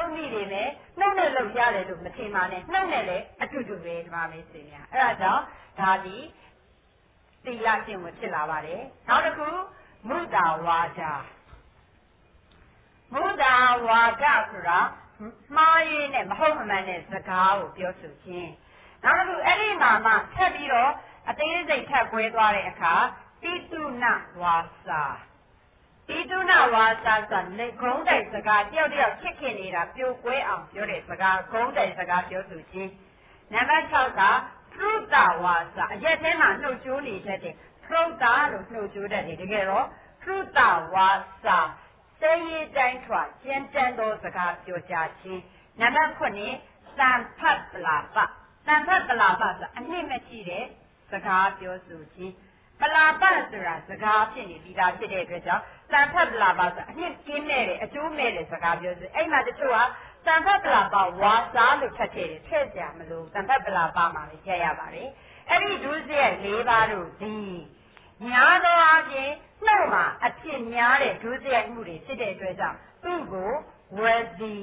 အမိတွေနဲ့နှုတ်နဲ့လောက်ရတယ်လို့မထင်ပါနဲ့နှုတ်နဲ့လည်းအတူတူပဲဒီမှာမေးစီများအဲ့ဒါကြောင့်ဒါဒီသီလကျင့်ဝတ်ဖြစ်လာပါတယ်နောက်တစ်ခုမုဒ္ဒဝါဒမုဒ္ဒဝါဒဆိုတာမှားရင်းနဲ့မဟုတ်မမှန်တဲ့စကားကိုပြောဆိုခြင်းနောက်တစ်ခုအဲ့ဒီမှာမှထပ်ပြီးတော့အသေးစိတ်ထပ်ကွဲသွားတဲ့အခါတိတုဏဝါစာတိတုဏဝါစာဆိုတာဂုံးတိုင်စကားတယောက်တယောက်ချစ်ခင်နေတာပြိုကွဲအောင်ပြောတဲ့စကားဂုံးတိုင်စကားပြောဆိုခြင်းနံပါတ်6ကဖရုတဝါစာအရက်ထဲမှာနှုတ်ကြိုးနေတတ်တယ်ဖရုတလို့နှုတ်ကြိုးတတ်တယ်တကယ်တော့ဖရုတဝါစာစေရေးတိုင်းထွာကျဉ်းတန်းသောစကားပြောကြခြင်းနံပါတ်9သံဖတ်ပလာပသံဖတ်ပလာပဆိုတာအနှစ်မရှိတဲ့စကားပြောဆိုခြင်းပလာပဆိုတာစကားဖြစ်နေပြီးသားဖြစ်တဲ့အတွက်ကြောင့်သံဖတ်ပလာပဆိုတာအနှစ်ကျင်းနေတယ်အကျိုးမဲ့တဲ့စကားပြောဆိုအဲ့မှာတချို့ကသံဖတ်ပလာပဝါစာလို့ထပ်ထည့်တယ်ထည့်ကြမလို့သံဖတ်ပလာပမှာလည်းချက်ရပါတယ်အဲ့ဒီဒုစရိုက်၄ပါးတို့ဒီများသောအားဖြင့်နှုတ်မှာအဖြစ်များတဲ့ဒုစရိုက်မှုတွေဖြစ်တဲ့အတွက်ကြောင့်သူ့ကိုဝစီ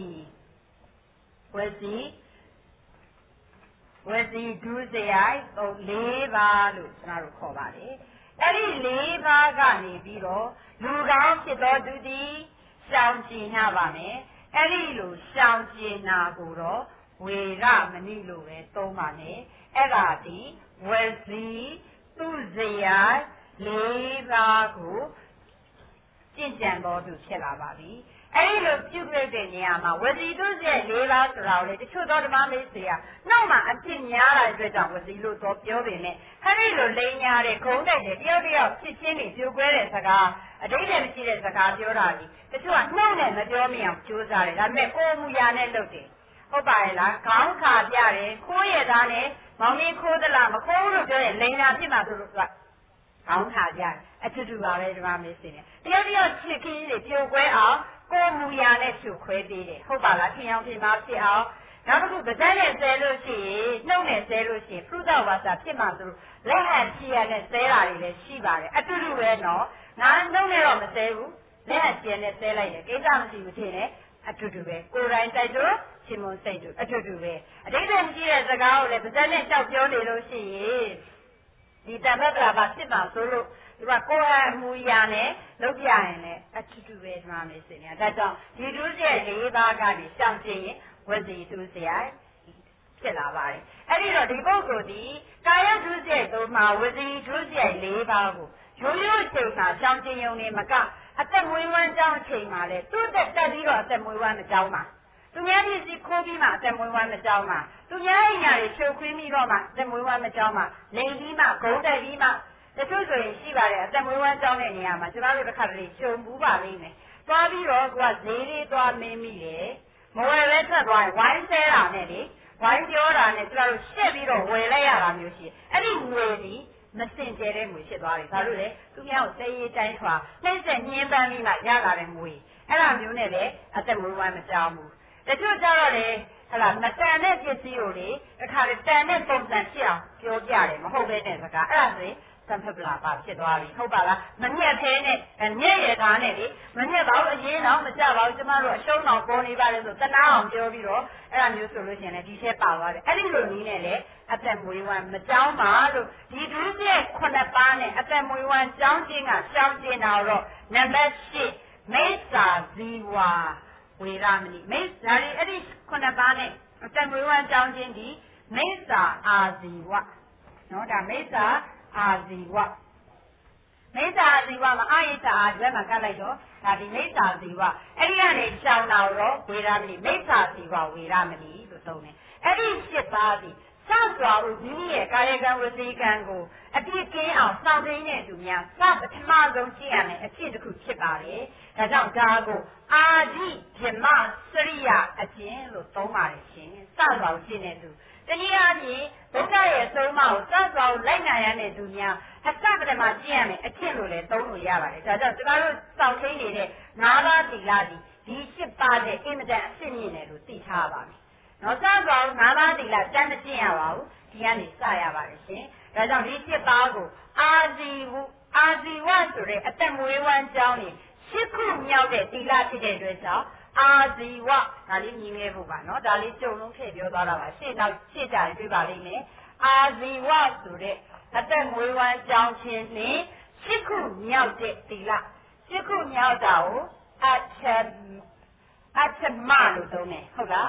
ဒုစရိုက်၄ပါးလို့ကျွန်တော်တို့ခေါ်ပါတယ်အဲ့ဒီ၄ပါးကနေပြီးတော့လူကောင်းဖြစ်သောသူသည်ရှောင်ကျဉ်ရပါမယ်အဲ့ဒီလိုရှောင်ကျဉ်တာကိုတော့ဝေရမဏိလို့ပဲသုံးပါနဲ့အဲ့ဒါဒီဝစီသူစရိုက်၄ပါးကိုကျင့်ကြံတော်သူဖြစ်လာပါပြီအဲ့ဒီလိုပြုလုပ်တဲ့နေရာမှာဝစီတုစရိုက်၄ပါးဆိုတာကိုလေတချို့သောဓမ္မမိတ်ဆွေကနောက်မှအဖြစ်များလာတဲ့အတွက်ကြောင့်ဝစီလို့တော့ပြောပေမဲ့အဲ့ဒီလိုလိန်ညာတဲ့ခုံးတိုက်တဲ့တယောက်တယောက်ဖြစ်ချင်းတွေပြိုကွဲတဲ့စကားအတိတ်နဲ့မရှိတဲ့စကားပြောတာကြီးတချို့ကနှုတ်နဲ့မပြောမိအောင်ကြိုးစားတယ်ဒါပေမဲ့ကိုယ်မူရာနဲ့လုပ်တယ်ဟုတ်ပါရဲ့လားခေါင်းခါပြတယ်ခိုးရသားနဲ့မောင်လေးခိုးသလားမခိုးလို့ပြောရင်လိန်ညာဖြစ်မှာဆိုလို့ကခေါင်းခါပြအတူတူပါပဲဓမ္မမိတ်ဆွေနဲ့တယောက်တယောက်ချစ်ခင်းတွေပြိုကွဲအောင်ကိုမူရာနဲ့ဖြိုခွဲပေးတယ်ဟုတ်ပါလားထင်အောင်ဖြစ်မှာဖြစ်အောင်နောက်တစ်ခုဗဇက်နဲ့ဆဲလို့ရှိရင်နှုတ်နဲ့ဆဲလို့ရှိရင်ဖရုဒဝါစာဖြစ်မှာဆိုလို့လက်ဟန်ချီရနဲ့ဆဲတာတွေလည်းရှိပါတယ်အတူတူပဲနော်ငါနှုတ်နဲ့တော့မဆဲဘူးလက်ဟန်ချီရနဲ့ဆဲလိုက်တယ်ကိစ္စမရှိဘူးထင်တယ်အတူတူပဲကိုယ်တိုင်တိုက်လို့ရှင်မုံစိတ်တို့အတူတူပဲအတိတ်ကမရှိတဲ့စကားကိုလည်းဗဇက်နဲ့ကြောက်ပြောနေလို့ရှိရင်ဒီတမ္ပတ္တရာပါဖြစ်မှာဆိုလို့ဒီကကိုယ်အမူအရာနဲ့လုပ်ပြရင်လည်းအတူတူပဲဒီမှာမေးစင်နေတာဒါကြောင့်ဒီဒုစရိုက်၄ပါးကနေရှောင်ကျဉ်ရင်ဝစီဒုစရိုက်ဖြစ်လာပါတယ်အဲ့ဒီတော့ဒီပုဂ္ဂိုလ်ဒီကာယဒုစရိုက်သုံးမှာဝစီဒုစရိုက်၄ပါးကိုရိုးရိုးချိန်မှာရှောင်ကျဉ်ရုံနဲ့မကအသက်မွေးဝမ်းကြောင်းချိန်မှာလေသူ့တက်တက်ပြီးတော့အသက်မွေးဝမ်းမကြောင်းပါသူများပြည်စီခိုးပြီးမှအသက်မွေးဝမ်းမကြောင်းပါသူများအိမ်ညာတွေချုပ်ခွေးပြီးတော့မှအသက်မွေးဝမ်းမကြောင်းပါလိန်ပြီးမှဂုံးတက်ပြီးမှတချို့ဆိုရင်ရှိပါတယ်အသက်မွေးဝမ်းကြောင်းတဲ့နေရာမှာကျွန်တော်တို့တစ်ခါတလေရှုံဘူးပါလိမ့်မယ်သွားပြီးတော့သူကဈေးလေးသွားမင်းမိတယ်မဝယ်ပဲထွက်သွားရင်ဝိုင်းဆဲတာနဲ့လေဝိုင်းပြောတာနဲ့ကျွန်တော်တို့ရှက်ပြီးတော့ဝယ်လိုက်ရတာမျိုးရှိအဲ့ဒီငွေဒီမစင်ကြဲတဲ့ငွေဖြစ်သွားတယ်ဘာလို့လဲသူများကိုစေးရေးတိုင်းထွာနှိမ့်ဆက်ညှင်းပန်းပြီးမှရလာတဲ့ငွေအဲ့ဒါမျိုးနဲ့လည်းအသက်မွေးဝမ်းမကြောင်းဘူးတချို့ကြတော့လေဟလာမတန်တဲ့ပစ္စည်းကိုလေအခါတတန်တဲ့ပုံစံဖြစ်အောင်ပြောပြတယ်မဟုတ်ပဲတဲ့စကားအဲ့ဒါဆိုရင်သံဖက်ပလာပါဖြစ်သွားပြီဟုတ်ပါလားမညက်သေးနဲ့ညက်ရတာနဲ့လေမညက်ပါဘူးအရင်တော့မကြပါဘူးကျမတို့အရှုံးတော်ပေါ်နေပါလေဆိုတနာအောင်ပြောပြီးတော့အဲ့ဒါမျိုးဆိုလို့ရှိရင်လည်းဒီထဲပါသွားတယ်အဲ့ဒီလိုနည်းနဲ့လေအသက်မွေးဝမ်းမကြောင်းပါလို့ဒီဒုစရိုက်9ပါးနဲ့အသက်မွေးဝမ်းကြောင်းခြင်းကရှောင်းခြင်းတော့နံပါတ်8မိစ္ဆာဇီဝဝေရမဏိမိစ္ဆာအဲ့ဒီ9ပါးနဲ့အသက်မွေးဝမ်းကြောင်းခြင်းဒီမိစ္ဆာအာဇီဝနော်ဒါမိစ္ဆာအာဇီဝမိစ္ဆာအာဇီဝမှာအာယိတအာဒီဘက်မှာကတ်လိုက်တော့ဒါဒီမိစ္ဆာဇီဝအဲ့ဒီကနေရှောင်းတာတော့ဝေရမဏိမိစ္ဆာဇီဝဝေရမဏိလို့သုံးတယ်အဲ့ဒီ7ပါးဒီစစွာဦးဒီရဲ့ကာယကံဝစီကံကိုအပြည့်ကင်းအောင်စောင့်သိတဲ့သူများစပထမဆုံးကြည့်ရမယ်အဖြစ်တစ်ခုဖြစ်ပါတယ်ဒါကြောင့်ဒါကိုအာဇိဓမ္မစရိယအကျင့်လို့သုံးပါတယ်ရှင်စစွာဦးရှင်းတဲ့သူတနည်းအားဖြင့်ဘုရားရဲ့သုံးပါးကိုစစွာဦးလိုက်နိုင်ရတဲ့သူများအစပထမကြည့်ရမယ်အဖြစ်လို့လည်းသုံးလို့ရပါတယ်ဒါကြောင့်ကျွန်တော်တို့စောင့်သိနေတဲ့၅ပါးသီလဒီ7ပါးနဲ့အင်မတန်အဖြစ်မြင့်တယ်လို့သိထားပါမယ်နော်စစွာဦး၅ပါးသီလတန်းမကျင့်ရပါဘူးဒီကနေစရပါတယ်ရှင်ဒါကြောင့်ဒီ7ပါးကိုအာဇီဝဆိုတဲ့အသက်မွေးဝမ်းကြောင်းနေ8ခုမြောက်တဲ့သီလဖြစ်တဲ့အတွက်ကြောင့်အာဇီဝဒါလေးမြင်ခဲ့ဖို့ပါနော်ဒါလေးကြုံလုံးထည့်ပြောသွားတာပါရှေ့ကြရင်တွေ့ပါလိမ့်မယ်အာဇီဝဆိုတဲ့အသက်မွေးဝမ်းကြောင်းခြင်းနှင့်ရှစ်ခုမြောက်တဲ့သီလရှစ်ခုမြောက်တာကိုအထမလို့သုံးတယ်ဟုတ်လား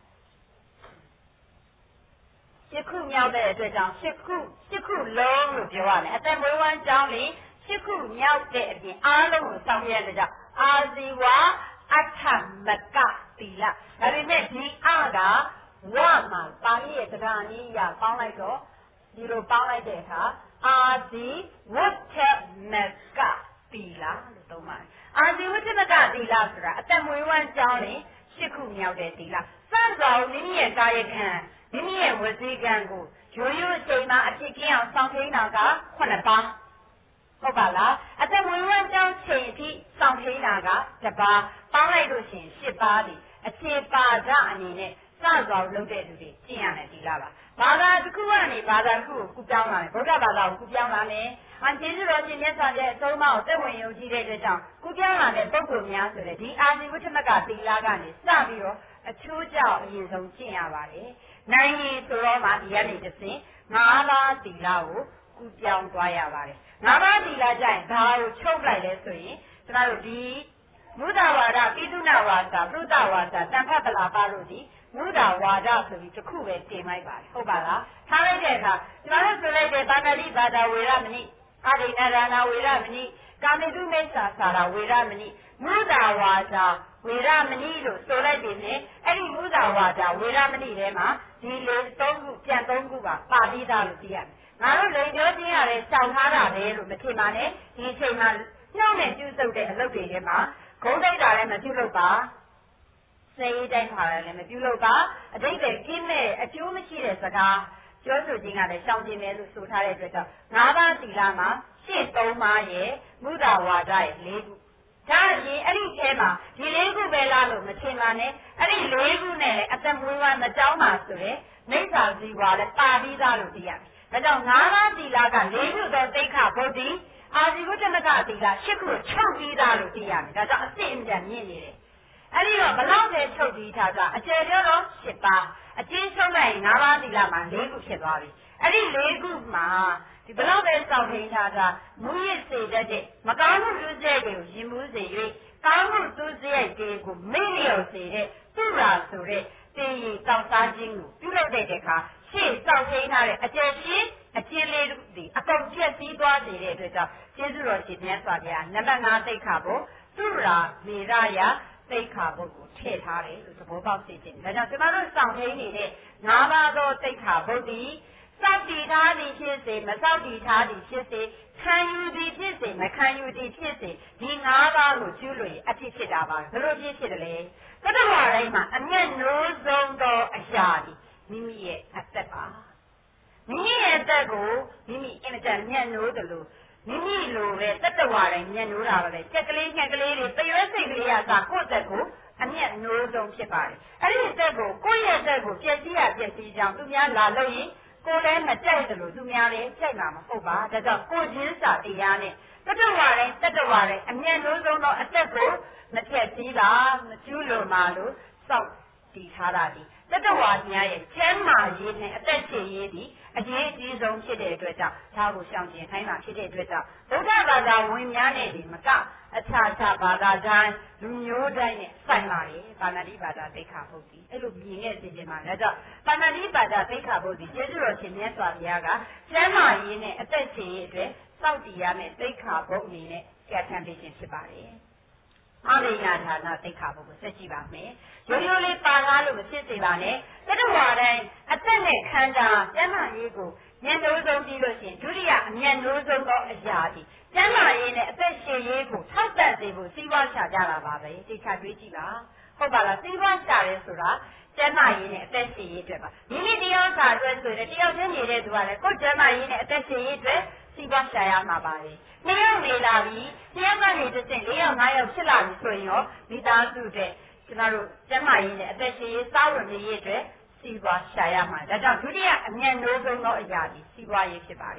ရှစ်ခုမြောက်တဲ့အတွက်ကြောင့်ရှစ်ခုလုံးလို့ပြောရမယ်အသက်မွေးဝမ်းကြောင်းလေးရှစ်ခုမြောက်တဲ့အပြင်အားလုံးကိုစောင့်ရတဲ့ကြောင့်အာဇီဝအထမကသီလဒါပေမဲ့ဒီအကဝမှာပါဠိရဲ့တရားနည်းအရပေါင်းလိုက်တော့ဒီလိုပေါင်းလိုက်တဲ့အခါအာဇီဝတ္ထမကသီလလို့သုံးပါတယ်အာဇီဝတ္ထမကသီလဆိုတာအသက်မွေးဝမ်းကြောင်းလေးရှစ်ခုမြောက်တဲ့သီလစံတော်မိမိရဲ့ကာယကံမိမိရဲ့ဝစီကံကိုရိုးရိုးအချိန်မှအဖြစ်ကင်းအောင်စောင့်ထိန်တာက9ပါးဟုတ်ပါလားအသက်မွေးဝမ်းကြောင်းချိန်အထိစောင့်ထိန်တာက1ပါးပေါင်းလိုက်လို့ရှိရင်10ပါးဒီအခြေပါဒအနေနဲ့စတော်လုပ်တဲ့လူတွေကျင့်ရမယ်ဒီလားပါဘာသာတစ်ခုကနေဘာသာတစ်ခုကိုကူပြောင်းလာတယ်ဗုဒ္ဓဘာသာကိုကူပြောင်းလာမယ်ကျေးဇူးတော်ရှင်မြတ်စွာဘုရားအဆုံးအမကိုသက်ဝင်ယုံကြည်တဲ့အတွက်ကြောင့်ကူပြောင်းလာတဲ့ပုဂ္ဂိုလ်များဆိုတဲ့ဒီအာဇီဝတ္ထမကသီလကနေစပြီးတော့အချိုးကြောင့်အရင်ဆုံးကျင့်ရပါတယ်နိုင်ရင်ဆိုတော့မှဒီကနေတစ်ဆင့်၅ပါးသီလကိုကူပြောင်းသွားရပါတယ်၅ပါးသီလကြရင်ဘာကိုချုပ်လိုက်လဲဆိုရင်ကျွန်တော်တို့ဒီမုဒ္ဒဝါဒပိသုဏဝါဒပရုဒ္ဒဝါဒတန်ခတ်ပလာပါလို့ဒီမုဒ္ဒဝါဒဆိုပြီးတစ်ခုပဲတင်လိုက်ပါတယ်ဟုတ်ပါလားထားလိုက်တဲ့အခါကျွန်တော်တို့ဆိုလိုက်တဲ့ဘာသာတိဘာသာဝေရမဏိအာဒိဏဒါနာဝေရမဏိကာမိတုမိစ္ဆာစာရာဝေရမဏိမုဒ္ဒဝါဒဝေရမဏိလို့ဆိုလိုက်တယ်နဲ့အဲ့ဒီမုဒ္ဒဝါဒဝေရမဏိထဲမှာဒီလေ၃ခုပြန်၃ခုပါပြီးသားလို့သိရတယ်ငါတို့လိန်ပြောခြင်းရတယ်ရှောင်ထားတာပဲလို့မထင်ပါနဲ့ဒီအချိန်မှာနှောင်းနဲ့ကျူးစုပ်တဲ့အလုပ်တွေထဲမှာဂုံးတိုက်တာလည်းမပြုလုပ်ပါစေးတိုက်တာလည်းမပြုလုပ်ပါအတိတ်ကကင်းမဲ့အကျိုးမရှိတဲ့စကားပြောဆိုခြင်းကလည်းရှောင်ခြင်းပဲလို့ဆိုထားတဲ့အတွက်ကြောင့်၅ပါးသီလမှာရှင်း၃ပါးရဲ့မုဒ္ဒဝါဒရဲ့၄ခုဒါအရင်အဲ့ဒီထဲမှာဒီ၄ခုပဲလားလို့မထင်ပါနဲ့အဲ့ဒီ၄ခုနဲ့လည်းအသက်မွေးဝမ်းမကြောင်းပါဆိုရင်မိစ္ဆာဇီဝါလည်းပါပြီးသားလို့သိရတယ်ဒါကြောင့်၅ပါးသီလက၄ခုသောသိက္ခာပုဒ်တိအာဇီဝတ္ထမကသီလ၈ခုချုပ်ပြီးသားလို့သိရတယ်ဒါကြောင့်အစစ်အမြတ်မြင့်နေတယ်အဲ့ဒီတော့ဘလောက်ပဲချုပ်ပြီးထားတာအကျယ်ပြောတော့၈ပါးအကျဉ်းချုပ်လိုက်၅ပါးသီလမှာ၄ခုဖြစ်သွားပြီအဲ့ဒီ၄ခုမှာဒီဘလောက်ပဲစောင့်ထိန်ထားတာမူရစ်စေတတ်တဲ့မကောင်းမှုသူစရိုက်တွေကိုရင်မှုစေ၍ကောင်းမှုသူစရိုက်တွေကိုမေ့လျော့စေတဲ့သူရာဆိုတဲ့တင်ရီတောက်စားခြင်းကိုပြုလုပ်တဲ့အခါရှေ့စောင့်ထိန်ထားတဲ့အကျယ်ရှင်းအကျဉ်းလေးတွေအကုန်ပြည့်စည်သွားစေတဲ့အတွက်ကြောင့်ကျေးဇူးတော်ရှင်မြတ်စွာဘုရားနံပါတ်5သိက္ခာပုဒ်သူရာမေရယသိက္ခာပုဒ်ကိုထည့်ထားတယ်လို့သဘောပေါက်စေခြင်းဒါကြောင့်ကျွန်တော်တို့စောင့်ထိန်နေတဲ့၅ပါးသောသိက္ခာပုဒ်ဒီစောင့်တည်ထားသည်ဖြစ်စေမစောင့်တည်ထားသည်ဖြစ်စေခံယူသည်ဖြစ်စေမခံယူသည်ဖြစ်စေဒီ၅ပါးကိုကျူးလွန်အဖြစ်ဖြစ်တာပါဘယ်လိုဖြစ်တယ်လဲတတ္တဝါတိုင်းမှာအမျက်နိုးဆုံးသောအရာဒီမိမိရဲ့အသက်ပါမိမိရဲ့အသက်ကိုမိမိအင်မတန်မျက်နိုးတယ်လို့မိမိလိုပဲတတ္တဝါတိုင်းမျက်နိုးတာပဲကြက်ကလေးညက်ကလေးတွေတရွဲစိတ်ကလေးကစားကိုယ့်အသက်ကိုအမျက်နိုးဆုံးဖြစ်ပါတယ်အဲ့ဒီအသက်ကိုကိုယ့်ရဲ့အသက်ကိုပျက်စီးရပျက်စီးကြောင်းသူများလာလို့ရင်ကိုယ်လည်းမကြိုက်တယ်လို့သူများလည်းကြိုက်မှာမဟုတ်ပါဒါကြောင့်ကိုချင်းစာတရားနဲ့တတ္တဝါတိုင်းအမျက်နိုးဆုံးသောအသက်ကိုမဖြတ်စည်းပါမကျူးလွန်ပါလို့စောင့်တည်ထားတာဒီတတ္တဝါများရဲ့ကျမ်းမာရေးနဲ့အသက်ရှင်ရေးဒီအရေးအကြီးဆုံးဖြစ်တဲ့အတွက်ကြောင့်ဒါကိုရှောင်ကျဉ်ခိုင်းတာဖြစ်တဲ့အတွက်ကြောင့်ဗုဒ္ဓဘာသာဝင်များနဲ့ဒီမကအခြားဘာသာတိုင်းလူမျိုးတိုင်းနဲ့ဆိုင်ပါလေပါဏာတိဘာသာသိက္ခာပုဒ်ဒီအဲ့လိုမြင်ခဲ့ခြင်းမှာဒါကြောင့်ပါဏာတိဘာသာသိက္ခာပုဒ်ဒီကျေးဇူးတော်ရှင်မြတ်စွာဘုရားကကျမ်းမာရေးနဲ့အသက်ရှင်ရေးအတွက်စောင့်တည်ရမယ့်သိက္ခာပုဒ်အနေနဲ့ပြဋ္ဌာန်းပေးခြင်းဖြစ်ပါတယ်အာရိယဌာနသိက္ခာပုဒ်ကိုဆက်ကြည့်ပါမယ်ရိုးရိုးလေးပါကားလို့မဖြစ်စေပါနဲ့တတ္တဝါတိုင်းအသက်နဲ့ခန္ဓာကျမ်းမာရေးကိုဉာဏ်နိုးဆုံးပြီးလို့ရှိရင်ဒုတိယအဉာဏ်နိုးဆုံးသောအရာဒီကျမ်းမာရေးနဲ့အသက်ရှင်ရေးကိုထောက်ပံ့စေဖို့စီးပွားရှာကြတာပါပဲသိချတွေးကြည့်ပါဟုတ်ပါလားစီးပွားရှာရဲဆိုတာကျမ်းမာရေးနဲ့အသက်ရှင်ရေးအတွက်ပါမိမိတရားစာအတွက်ဆိုရင်တယောက်ချင်းနေတဲ့သူကလည်းကိုယ်ကျမ်းမာရေးနဲ့အသက်ရှင်ရေးအတွက်စီးပွားရှာရမှာပါလေနှစ်ယောက်နေလာပြီနှစ်ယောက်ကနေတစ်ဆင့်၄ယောက်၅ယောက်ဖြစ်လာပြီဆိုရင်ရောမိသားစုတဲ့ကျွန်တော်တို့ကျမ်းမာရေးနဲ့အသက်ရှင်ရေးစားဝတ်နေရေးအတွက်စီးပွားရှာရမှာဒါကြောင့်ဒုတိယအမြန်နိုးဆုံးသောအရာဒီစီးပွားရေးဖြစ်ပါတယ်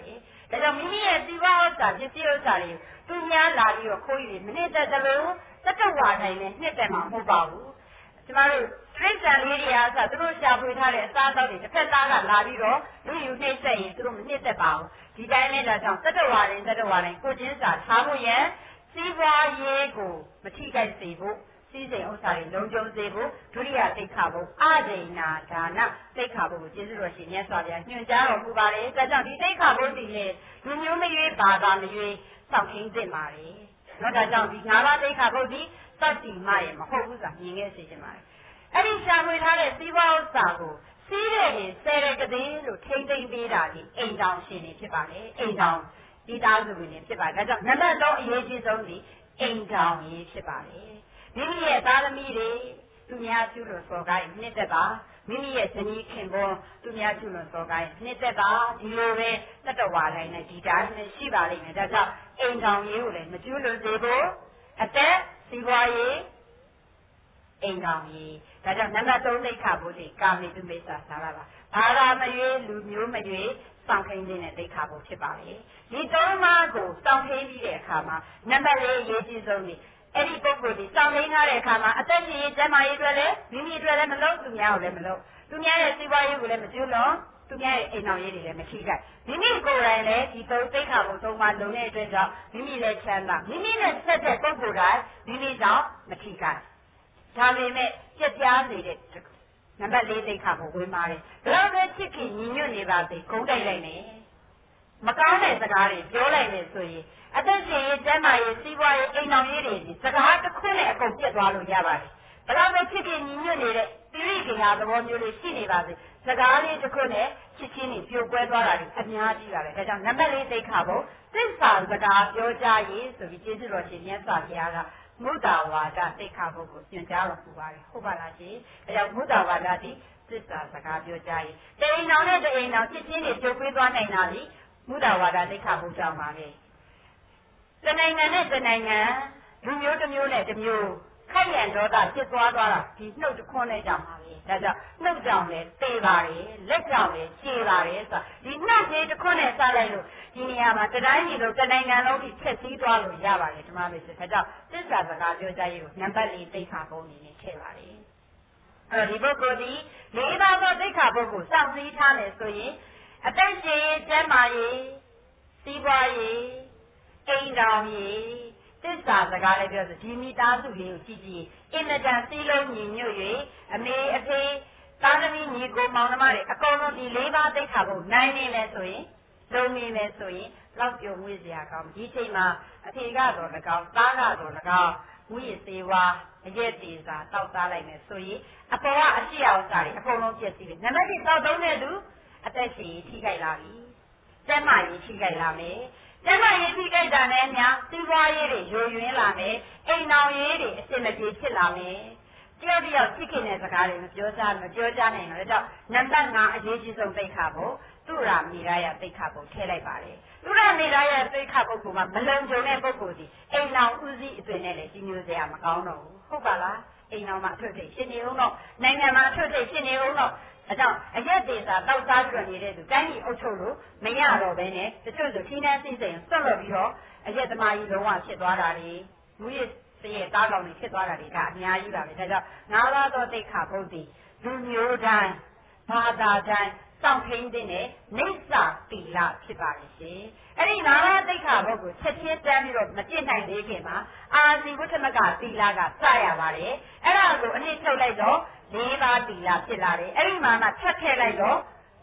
ဒါကြောင့်မိမိရဲ့စီးပွားဥစ္စာပစ္စည်းဥစ္စာတွေသူများလာပြီးတော့ခိုးယူမနစ်သက်သလိုတတဝါတိုင်းနဲ့နှစ်သက်မှာမဟုတ်ပါဘူးကျမတို့တိရစ္ဆာန်လေးတွေအားဆိုသူတို့ရှာဖွေထားတဲ့အစားအသောက်တွေတစ်ဖက်သားကလာပြီးတော့လူယူနှိမ့်ဆက်ရင်သူတို့မနှိမ့်သက်ပါဘူးဒီတိုင်းနဲ့ဒါကြောင့်တတဝါတိုင်းကိုချင်းစာထားဖို့ရန်စီးပွားရေးကိုမထိခိုက်စေဖို့စီးစိမ်ဥစ္စာတွေလုံးကျုံစေဖို့ဒုတိယသိက္ခာပုဒ်အဒိဏဒါနသိက္ခာပုဒ်ကိုကျေးဇူးတော်ရှင်မြတ်စွာဘုရားညွှန်ကြားတော်မူပါတယ်ဒါကြောင့်ဒီသိက္ခာပုဒ်ဒီလေလူမျိုးမရွေးဘာသာမရွေးစောင့်ထိန်သင့်ပါတယ်နော်ဒါကြောင့်ဒီ၅ပါးသိက္ခာပုဒ်ဒီသတ္တိမရဲ့မဟုတ်ဘူးဆိုတာမြင်ခဲ့စေချင်ပါတယ်အဲ့ဒီရှာဖွေထားတဲ့စီးပွားဥစ္စာကိုစီးတဲ့ရင်ဆယ်ရကသေးလို့ထိမ့်သိမ့်ပေးတာဒီအိမ်တောင်ရှင်နေဖြစ်ပါလေအိမ်တောင်ဒီသားစုဝင်နေဖြစ်ပါဒါကြောင့်နံပါတ်3အရေးကြီးဆုံးဒီအိမ်တောင်ရေးဖြစ်ပါလေမိမိရဲ့သားသမီးတွေသူများကျူးလွန်စော်ကားရင်နှစ်သက်ပါမိမိရဲ့ဇနီးခင်ပွန်းသူများကျူးလွန်စော်ကားရင်နှစ်သက်ပါဒီလိုပဲတတဝါတိုင်းနဲ့ဒီတိုင်းနဲ့ရှိပါလိမ့်မယ်ဒါကြောင့်အိမ်တောင်ရေးကိုလည်းမကျူးလွန်စေဖို့အသက်စီးပွားရေးအိမ်တောင်ရေးဒါကြောင့်နံပါတ်3သိက္ခာပုဒ်ဒီကာမိတုမိစ္ဆာသာရပါဘာသာမရွေးလူမျိုးမရွေးစောင့်ထိန်တဲ့သိက္ခာပုဒ်ဖြစ်ပါလေဒီ3ပါးကိုစောင့်ထိန်ပြီးတဲ့အခါမှာနံပါတ်4အရေးကြီးဆုံးဒီအဲ့ဒီပုဂ္ဂိုလ်ဒီစောင့်ထိန်ထားတဲ့အခါမှာအသက်ရှင်ရေးကျန်းမာရေးအတွက်လည်းမိမိအတွက်လည်းမလုပ်သူများကိုလည်းမလုပ်သူများရဲ့စီးပွားရေးကိုလည်းမကျွလွန်သူများရဲ့အိမ်တော်ရေးတွေလည်းမထိခိုက်မိမိကိုယ်တိုင်လည်းဒီသိက္ခာပုဒ်3ပါးလုံးတဲ့အတွက်ကြောင့်မိမိလည်းချမ်းသာမိမိနဲ့ဆက်တဲ့ပုဂ္ဂိုလ်တိုင်းမိမိကြောင့်မထိခိုက်ဒါပေမဲ့ပြက်ပြားနေတဲ့နံပါတ်4သိက္ခာပုဒ်ဝင်ပါတယ်ဘယ်လိုပဲချစ်ခင်ညီညွတ်နေပါစေဂုဏ်တိုက်လိုက်မယ်မကောင်းတဲ့စကားတွေပြောလိုက်မယ်ဆိုရင်အသက်ရှင်ရေးကျန်းမာရေးစီးပွားရေးအိမ်တော်ရေးတွေစကားတစ်ခုနဲ့အကုန်ပြတ်သွားလို့ရပါတယ်ဘယ်လိုပဲချစ်ခင်ညီညွတ်နေတဲ့သီရိကညာသဘောမျိုးလေးရှိနေပါစေစကားလေးတစ်ခုနဲ့ချစ်ချင်းတွေပြိုကွဲသွားတာတွေအများကြီးပါပဲဒါကြောင့်နံပါတ်4သိက္ခာပုဒ်သစ္စာစကားပြောကြရေးဆိုပြီးကျေးဇူးတော်ရှင်မြတ်စွာဘုရားကမုဒ္ဒဝါဒသိက္ခာပုဒ်ကိုညွှန်ကြားတော်မူပါတယ်ဟုတ်ပါလားရှင်အဲကြောင့်မုဒ္ဒဝါဒသည်သစ္စာစကားပြောကြရေးတအိမ်တော်နဲ့တအိမ်တော်ချစ်ချင်းတွေပြိုကွဲသွားနိုင်တာလေမုဒ္ဒဝါဒသိက္ခာပုဒ်ကြောင့်ပါပဲတနိုင်ငံနဲ့တနိုင်ငံလူမျိုးတစ်မျိုးနဲ့တစ်မျိုးခိုက်ရန်ဒေါသဖြစ်သွားတာဒီနှုတ်တစ်ခွန်းနဲ့ကြောင့်ပါပဲဒါကြောင့်နှုတ်ကြောင့်လည်းသေပါတယ်လက်ကြောင့်လည်းခြေပါတယ်ဆိုဒီနှုတ်ကြီးတစ်ခွန်းနဲ့စားလိုက်လို့ဒီနေရာမှာတတိုင်းကြီးလို့တနိုင်ငံလုံးကြီးဖြည့်ဆည်းသွားလို့ရပါတယ်ဒီမှာလို့ဆိုဒါကြောင့်သစ္စာစကားပြောကြရေးကိုနံပါတ်4သိက္ခာပုဒ်အနေနဲ့ထည့်ပါတယ်အဲဒီပုဂ္ဂိုလ်ဒီ၄ပါးသောသိက္ခာပုဒ်ကိုစောင့်စည်းထားမယ်ဆိုရင်အသက်ရှင်ရေးကျန်းမာရေးစီးပွားရေးအိမ်တော်ရေးသစ္စာစကားလည်းပြောဆိုဒီမိသားစုလေးကိုကြည့်ကြည့်အင်မတန်စည်းလုံးညီညွတ်၍အမေအဖေသားသမီးညီကိုမောင်နှမတွေအကုန်လုံးဒီ၄ပါးသိက္ခာပုဒ်နိုင်နေမယ်ဆိုရင်လုံးနေမယ်ဆိုရင်လောက်ပြုံမွေးစရာကောင်းဒီချိန်မှာအဖေကတော့၎င်းသားကတော့၎င်းဝိရစေဝါအရက်တေစာတောက်စားလိုက်မယ်ဆိုရင်အပေါ်ကအရှိအောင်စားတယ်အကုန်လုံးပြည့်စည်ပြီနံပါတ်1တောက်သုံးတဲ့သူအသက်ရှင်ထိခိုက်လာပြီကျန်းမာရေးထိခိုက်လာမယ်ကျန်းမာရေးထိခိုက်တာနဲ့အများစီးပွားရေးတွေယိုယွင်းလာမယ်အိမ်တော်ရေးတွေအဆင်မပြေဖြစ်လာမယ်တယောက်တယောက်ချစ်ခင်တဲ့စကားတွေမပြောကြနိုင်တော့ဒါကြောင့်နံပါတ်5အရေးကြီးဆုံးသိက္ခာပုဒ်သူရမိရယသိက္ခာပုဒ်ထည့်လိုက်ပါတယ်သူရမိရယသိက္ခာပုဒ်ကမလုံခြုံတဲ့ပုဂ္ဂိုလ်စီအိမ်တော်ဦးစီးအသွင်နဲ့လည်းကြီးညိုစရာမကောင်းတော့ဘူးဟုတ်ပါလားအိမ်တော်မှာအထွတ်ထိပ်ဖြစ်နေအောင်တော့နိုင်ငံမှာအထွတ်ထိပ်ဖြစ်နေအောင်တော့အဲကြောင့်အရက်ဒေသတောက်စားကြွနေတဲ့သူတိုင်းပြည်အုပ်ချုပ်လို့မရတော့ဘဲနဲ့တချို့ဆိုထိန်းတန်းစိစိမ်ဆွတ်လွတ်ပြီးတော့အရက်သမားကြီးလုံးဝဖြစ်သွားတာတွေမူရစရဲ့တားကောင်တွေဖြစ်သွားတာတွေကအများကြီးပါပဲဒါကြောင့်၅ပါးသောသိက္ခာပုဒ်သည်လူမျိုးတိုင်းဘာသာတိုင်းစောင့်ထိန်းတဲ့နိစ္စသီလဖြစ်ပါလိမ့်ရှင်အဲ့ဒီ၅ပါးသိက္ခာပုဒ်ကိုချက်ချင်းတန်းပြီးတော့မပြည့်နိုင်သေးခင်မှာအာဇီဝတ္ထမကသီလကစရပါတယ်အဲ့ဒါကိုအနည်းထုတ်လိုက်တော့4ပါးသီလဖြစ်လာတယ်အဲ့ဒီမှာမှထပ်ထည့်လိုက်တော့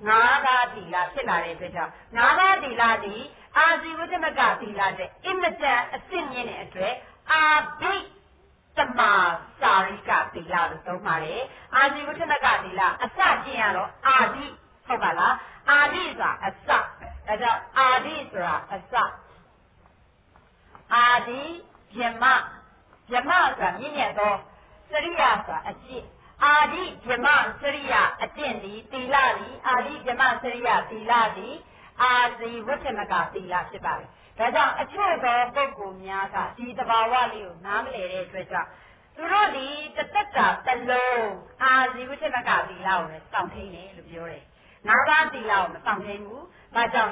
5ပါးသီလဖြစ်လာတဲ့အတွက်ကြောင့်5ပါးသီလသည်အာဇီဝတ္ထမကသီလတဲ့အင်မတန်အစစ်မြင့်တဲ့အတွက်အာဘိတမစာရိကသီလလို့သုံးပါတယ်အာဇီဝတ္ထမကသီလအစကျင့်ရတော့အာဘိဟုတ်ပါလားအာဘိဆိုတာအစဒါကြောင့်အာဘိဆိုတာအစအာဒီယမဆိုတာမြင့်မြတ်သောစရိယဆိုတာအကျင့်အာဒီယမစရိယအကျင့်သည်သီလသည်အာဒီယမစရိယသီလသည်အာဇီဝတ္ထမကသီလဖြစ်ပါတယ်ဒါကြောင့်အချို့သောပုဂ္ဂိုလ်များကဒီသဘာဝလေးကိုနားမလည်တဲ့အတွက်ကြောင့်သူတို့ဒီတသက်တာတစ်လုံးအာဇီဝတ္ထမကသီလကိုလည်းစောင့်ထိန်တယ်လို့ပြောတယ်၅ပါးသီလကိုမစောင့်ထိန်ဘူး။ဘာကြောင့်လဲ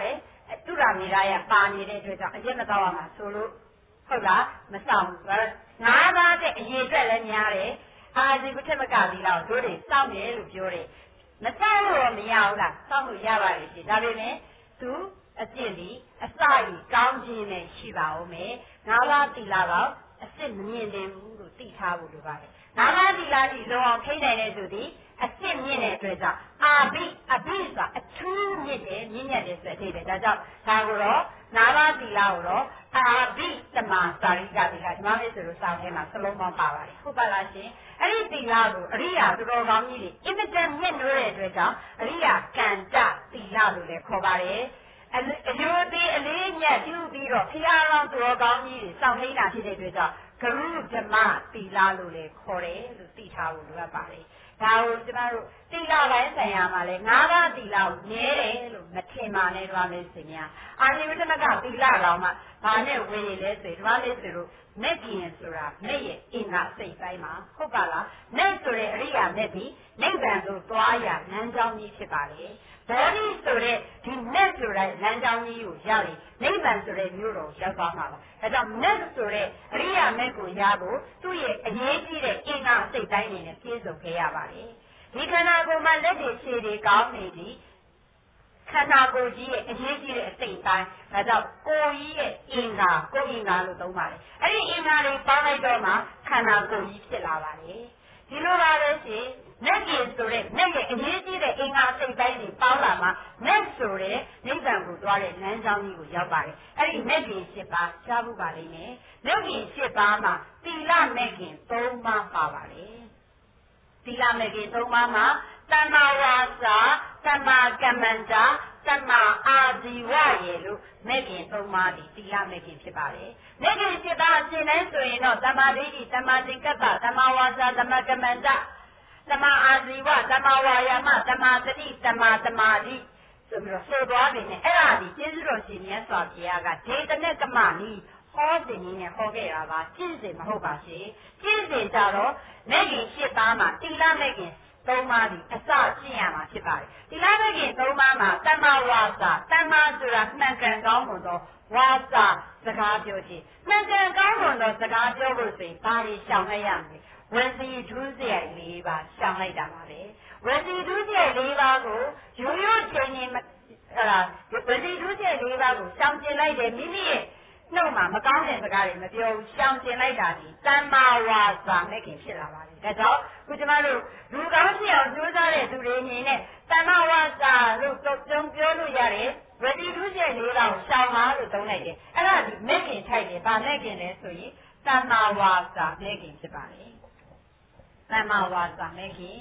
သူရမီရာရဲ့ပါနေတဲ့အတွက်ကြောင့်အကျင့်မတော်ရမှာဆိုလို့ဟုတ်လားမဆောင်ဘူးငါးပါးတဲ့အရေးအတွက်လည်းများတယ်အာဇီဝထက်မကသီလတို့တွေစောင့်တယ်လို့ပြောတယ်မစောင့်လို့မရဘူးလားစောင့်လို့ရပါလိမ့်ရှင်ဒါပေမဲ့သူအကျင့်ဒီအစကြီးကောင်းခြင်းနဲ့ရှိပါဦးမယ်ငါးပါးသီလတော့အစ်စ်မမြင်တယ်ဘူးလို့သိထားဖို့လိုပါတယ်ငါးပါးသီလကြီးလုံးအောင်ထိနိုင်တဲ့သူဒီအစ်စ်မြင့်တဲ့အတွက်ကြောင့်အဘိဆိုတာအထူးမြင့်တယ်မြင့်မြတ်တယ်ဆိုတဲ့အဓိပ္ပာယ်ဒါကြောင့်ဒါကိုတော့ငါးပါးသီလကိုတော့အာဘိတမစာရိကသီလဒီမှာလေးဆိုလို့စာထဲမှာစလုံးပေါင်းပါပါတယ်ဟုတ်ပါလားရှင်အဲ့ဒီသီလကိုအရိယာတော်ကောင်းကြီးတွေအင်မတန်မြင့်လို့တဲ့အတွက်ကြောင့်အရိယာကံကြသီလလို့လည်းခေါ်ပါတယ်အယုသေးအလေးမြတ်ပြုပြီးတော့ဖျားတော်တော်ကောင်းကြီးတွေစောင့်ထိန်တာဖြစ်တဲ့အတွက်ကြောင့်ဂရုဓမ္မသီလလို့လည်းခေါ်တယ်လို့သိထားဖို့လိုအပ်ပါတယ်ဒါကိုကျမတို့သီလပိုင်းဆိုင်ရာမှာလည်းငါးပါးသီလကိုနည်းတယ်လို့မထင်ပါနဲ့တွားလေးစင်များအာနိဝတ္တမကသီလတော်မှာဘာနဲ့ဝေရလဲဆိုတွားလေးဆိုလို့မဲ့ကျင်ဆိုတာမဲ့ရဲ့အင်္ဂါစိတ်ပိုင်းမှာဟုတ်ပါလားမဲ့ဆိုတဲ့အရိယာမဲ့ဒီနိဗ္ဗာန်ကိုသွားရလမ်းကြောင်းကြီးဖြစ်ပါလေဘောဓိဆိုတဲ့ဒီမဲ့ဆိုတဲ့လမ်းကြောင်းကြီးကိုရရင်နိဗ္ဗာန်ဆိုတဲ့မြို့တော်ရောက်သွားမှာပါဒါကြောင့်မဲ့ဆိုတဲ့အရိယာမဲ့ကိုရဖို့သူ့ရဲ့အရေးကြီးတဲ့အင်္ဂါစိတ်တိုင်းနေနဲ့ပြည့်စုံခဲ့ရပါတယ်ဒီခန္ဓာကိုယ်မှာလက်တွေခြေတွေကောင်းနေသည်ခန္ဓာကိုယ်ကြီးရဲ့အရေးကြီးတဲ့အစိတ်တိုင်းဒါကြောင့်ကိုယ်ကြီးရဲ့အင်္ဂါကိုယ်အင်္ဂါလို့သုံးပါတယ်အဲ့ဒီအင်္ဂါတွေပေါင်းလိုက်တော့မှခန္ဓာကိုယ်ကြီးဖြစ်လာပါတယ်ဒီလိုပါပဲရှင်လက်ကျင်ဆိုတဲ့လက်ရဲ့အရေးကြီးတဲ့အင်္ဂါစိတ်တိုင်းတွေပေါင်းလာမှလက်ဆိုတဲ့နိဗ္ဗာန်ကိုသွားတဲ့လမ်းကြောင်းကြီးကိုရောက်ပါတယ်အဲ့ဒီလက်ကျင်7ပါးကြားဖို့ပါလိမ့်မယ်လက်ကျင်7ပါးမှာသီလမဲ့ခင်3ပါးပါပါတယ်သီလမဲ့ခင်3ပါးမှာသမ္မာဝါစာသမ္မာကမ္မန္တာသမ္မာအာဇီဝရေလို့မဲ့ခင်3ပါးဒီသီလမဲ့ခင်ဖြစ်ပါတယ်မဲ့ခင်7ပါးရှင်းတိုင်းဆိုရင်တော့သမ္မာဒိဋ္ဌိသမ္မာသင်္ကပ္ပသမ္မာဝါစာသမ္မာကမ္မန္တာသမ္မာအာဇီဝသမ္မာဝါယာမသမ္မာသတိသမ္မာသမာဓိဆိုပြီးတော့ဆိုသွားပြီနဲ့အဲ့ဒါဒီကျေးဇူးတော်ရှင်မြတ်စွာဘုရားကဒေသနဲ့ကမနီဟောတင်ကြီးနဲ့ဟောခဲ့တာပါကျင့်စဉ်မဟုတ်ပါရှင်ကျင့်စဉ်ကြတော့မဲ့ခင်7ပါးမှာသီလမဲ့ခင်3ပါးဒီအစကျင့်ရမှာဖြစ်ပါတယ်သီလမဲ့ခင်3ပါးမှာသမ္မာဝါစာသမ္မာဆိုတာမှန်ကန်ကောင်းမွန်သောဝါစာစကားပြောခြင်းမှန်ကန်ကောင်းမွန်သောစကားပြောဖို့ဆိုရင်ဘာတွေရှောင်လိုက်ရမလဲဝစီဒုစရိုက်၄ပါးရှောင်လိုက်တာပါပဲဝစီဒုစရိုက်၄ပါးကိုရိုးရိုးချင်းချင်းဝစီဒုစရိုက်၄ပါးကိုရှောင်ကျင်လိုက်တယ်မိမိရဲ့နှုတ်မှာမကောင်းတဲ့စကားတွေမပြောဘူးရှောင်ကျင်လိုက်တာဒီသမ္မာဝါစာမဲ့ခင်ဖြစ်လာပါလေဒါကြောင့်ခုကျမတို့လူကောင်းဖြစ်အောင်ကြိုးစားတဲ့သူတွေအနေနဲ့သမ္မာဝါစာလို့ပြောလို့ရတယ်ဝစီဒုစရိုက်၄ပါးကိုရှောင်ပါလို့သုံးလိုက်တယ်အဲ့ဒါဒီမဲ့ခင်ထိုက်တယ်ဗာမဲ့ခင်လဲဆိုရင်သမ္မာဝါစာမဲ့ခင်ဖြစ်ပါလေသမ္မာဝါစာမဲ့ခင်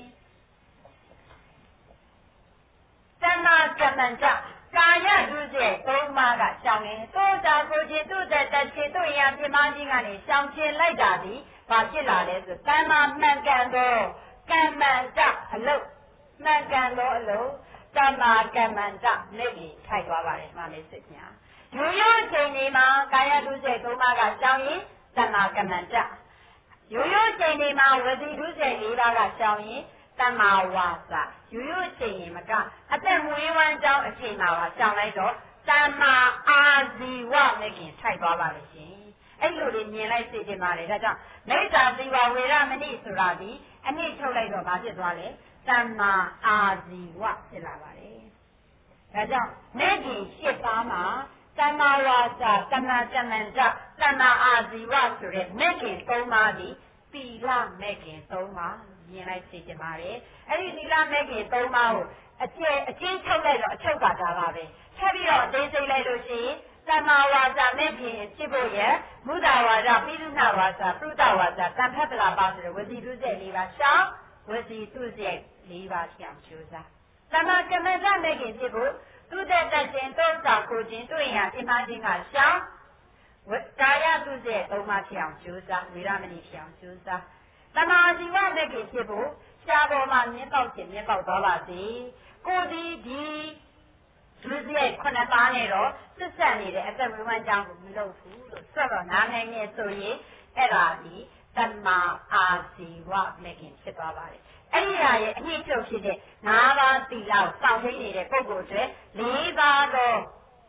သမ္မာကမ္မန္တကာယဒုစရိုက်3ပါးကရှောင်ရင်သို့တာကိုခြင်းသူ့တဲ့တချေတို့ရံပြမကြီးကနေရှောင်ကျင်လိုက်တာဒီဘာဖြစ်လာလဲဆိုသမ္မာမှန်ကန်သောကမ္မန္တအလုပ်မှန်ကန်သောအလုပ်သမ္မာကမ္မန္တလက်ကြီးထိုက်သွားပါတယ်မှလေးစစ်ညာရိုးရိုးချိန်ဒီမှာကာယဒုစရိုက်3ပါးကရှောင်ရင်သမ္မာကမ္မန္တရိုးရိုးချိန်ဒီမှာဝစီဒုစရိုက်4ပါးကရှောင်ရင်သမ္မာဝါစာရိုးရိုးချိန်ရင်မကအသက်မွေးဝမ်းကြောင်းအချိန်မှာပါရှောင်လိုက်တော့သမ္မာအာဇီဝမဲ့ခင်ထိုက်သွားပါလိမ့်ရှင်အဲ့လိုလေးမြင်လိုက်စေချင်ပါတယ်ဒါကြောင့်မိစ္ဆာသီဝဝေရမဏိဆိုတာဒီအနည်းထုတ်လိုက်တော့ဘာဖြစ်သွားလဲသမ္မာအာဇီဝဖြစ်လာပါတယ်ဒါကြောင့်မဲ့ခင်7ပါးမှာသမ္မာဝါစာသမ္မာကမ္မန္တသမ္မာအာဇီဝဆိုတဲ့မဲ့ခင်3ပါးဒီသီလမဲ့ခင်3ပါးမြင်လိုက်စေချင်ပါတယ်အဲ့ဒီသီလမဲ့ခင်3ပါးကိုအကျဉ်းချုပ်လိုက်တော့အချုပ်ကတာပါပဲချက်ပြီးတော့အသေးစိတ်လိုက်လို့ရှိရင်သမ္မာဝါစာမဲ့ခင်ဖြစ်ဖို့ရမုဒ္ဒဝါဒပိဋုဏဝါစာပရုဒ္ဒဝါစာတန်ဖတ်တလာပါဆိုတဲ့ဝစီတုစရိုက်၄ပါးရှောင်းဝစီတုစရိုက်၄ပါးရှောင်းကျိုးစားသမ္မာကမ္မန္တမဲ့ခင်ဖြစ်ဖို့သူတဲ့တတ်ခြင်းတောစာကိုခြင်းတွေ့ရပြမခြင်းကရှောင်းကာယတုစရိုက်၃ပါးဖြစ်အောင်ကျိုးစားဝေရမဏိဖြစ်အောင်ကျိုးစားသမ္မာဇီဝမဲ့ခင်ဖြစ်ဖို့ရှားပေါ်မှာမြင်းပေါက်ခြင်းမြင်းပေါက်သွားပါစေကိုဒီဒုစရိုက်9ပါးနဲ့တော့စစ်ဆက်နေတဲ့အသက်မွေးဝမ်းကြောင်းကိုမလုပ်ဘူးလို့ဆက်တော့နားနိုင်နေဆိုရင်အဲ့ဒါဒီသမ္မာအာဇီဝမဲ့ခင်ဖြစ်သွားပါတယ်အဲ့ဒီဟာရဲ့အနှစ်ချုပ်ဖြစ်တဲ့၅ပါးသီလကိုစောင့်သိနေတဲ့ပုဂ္ဂိုလ်တွေ၄ပါးတော့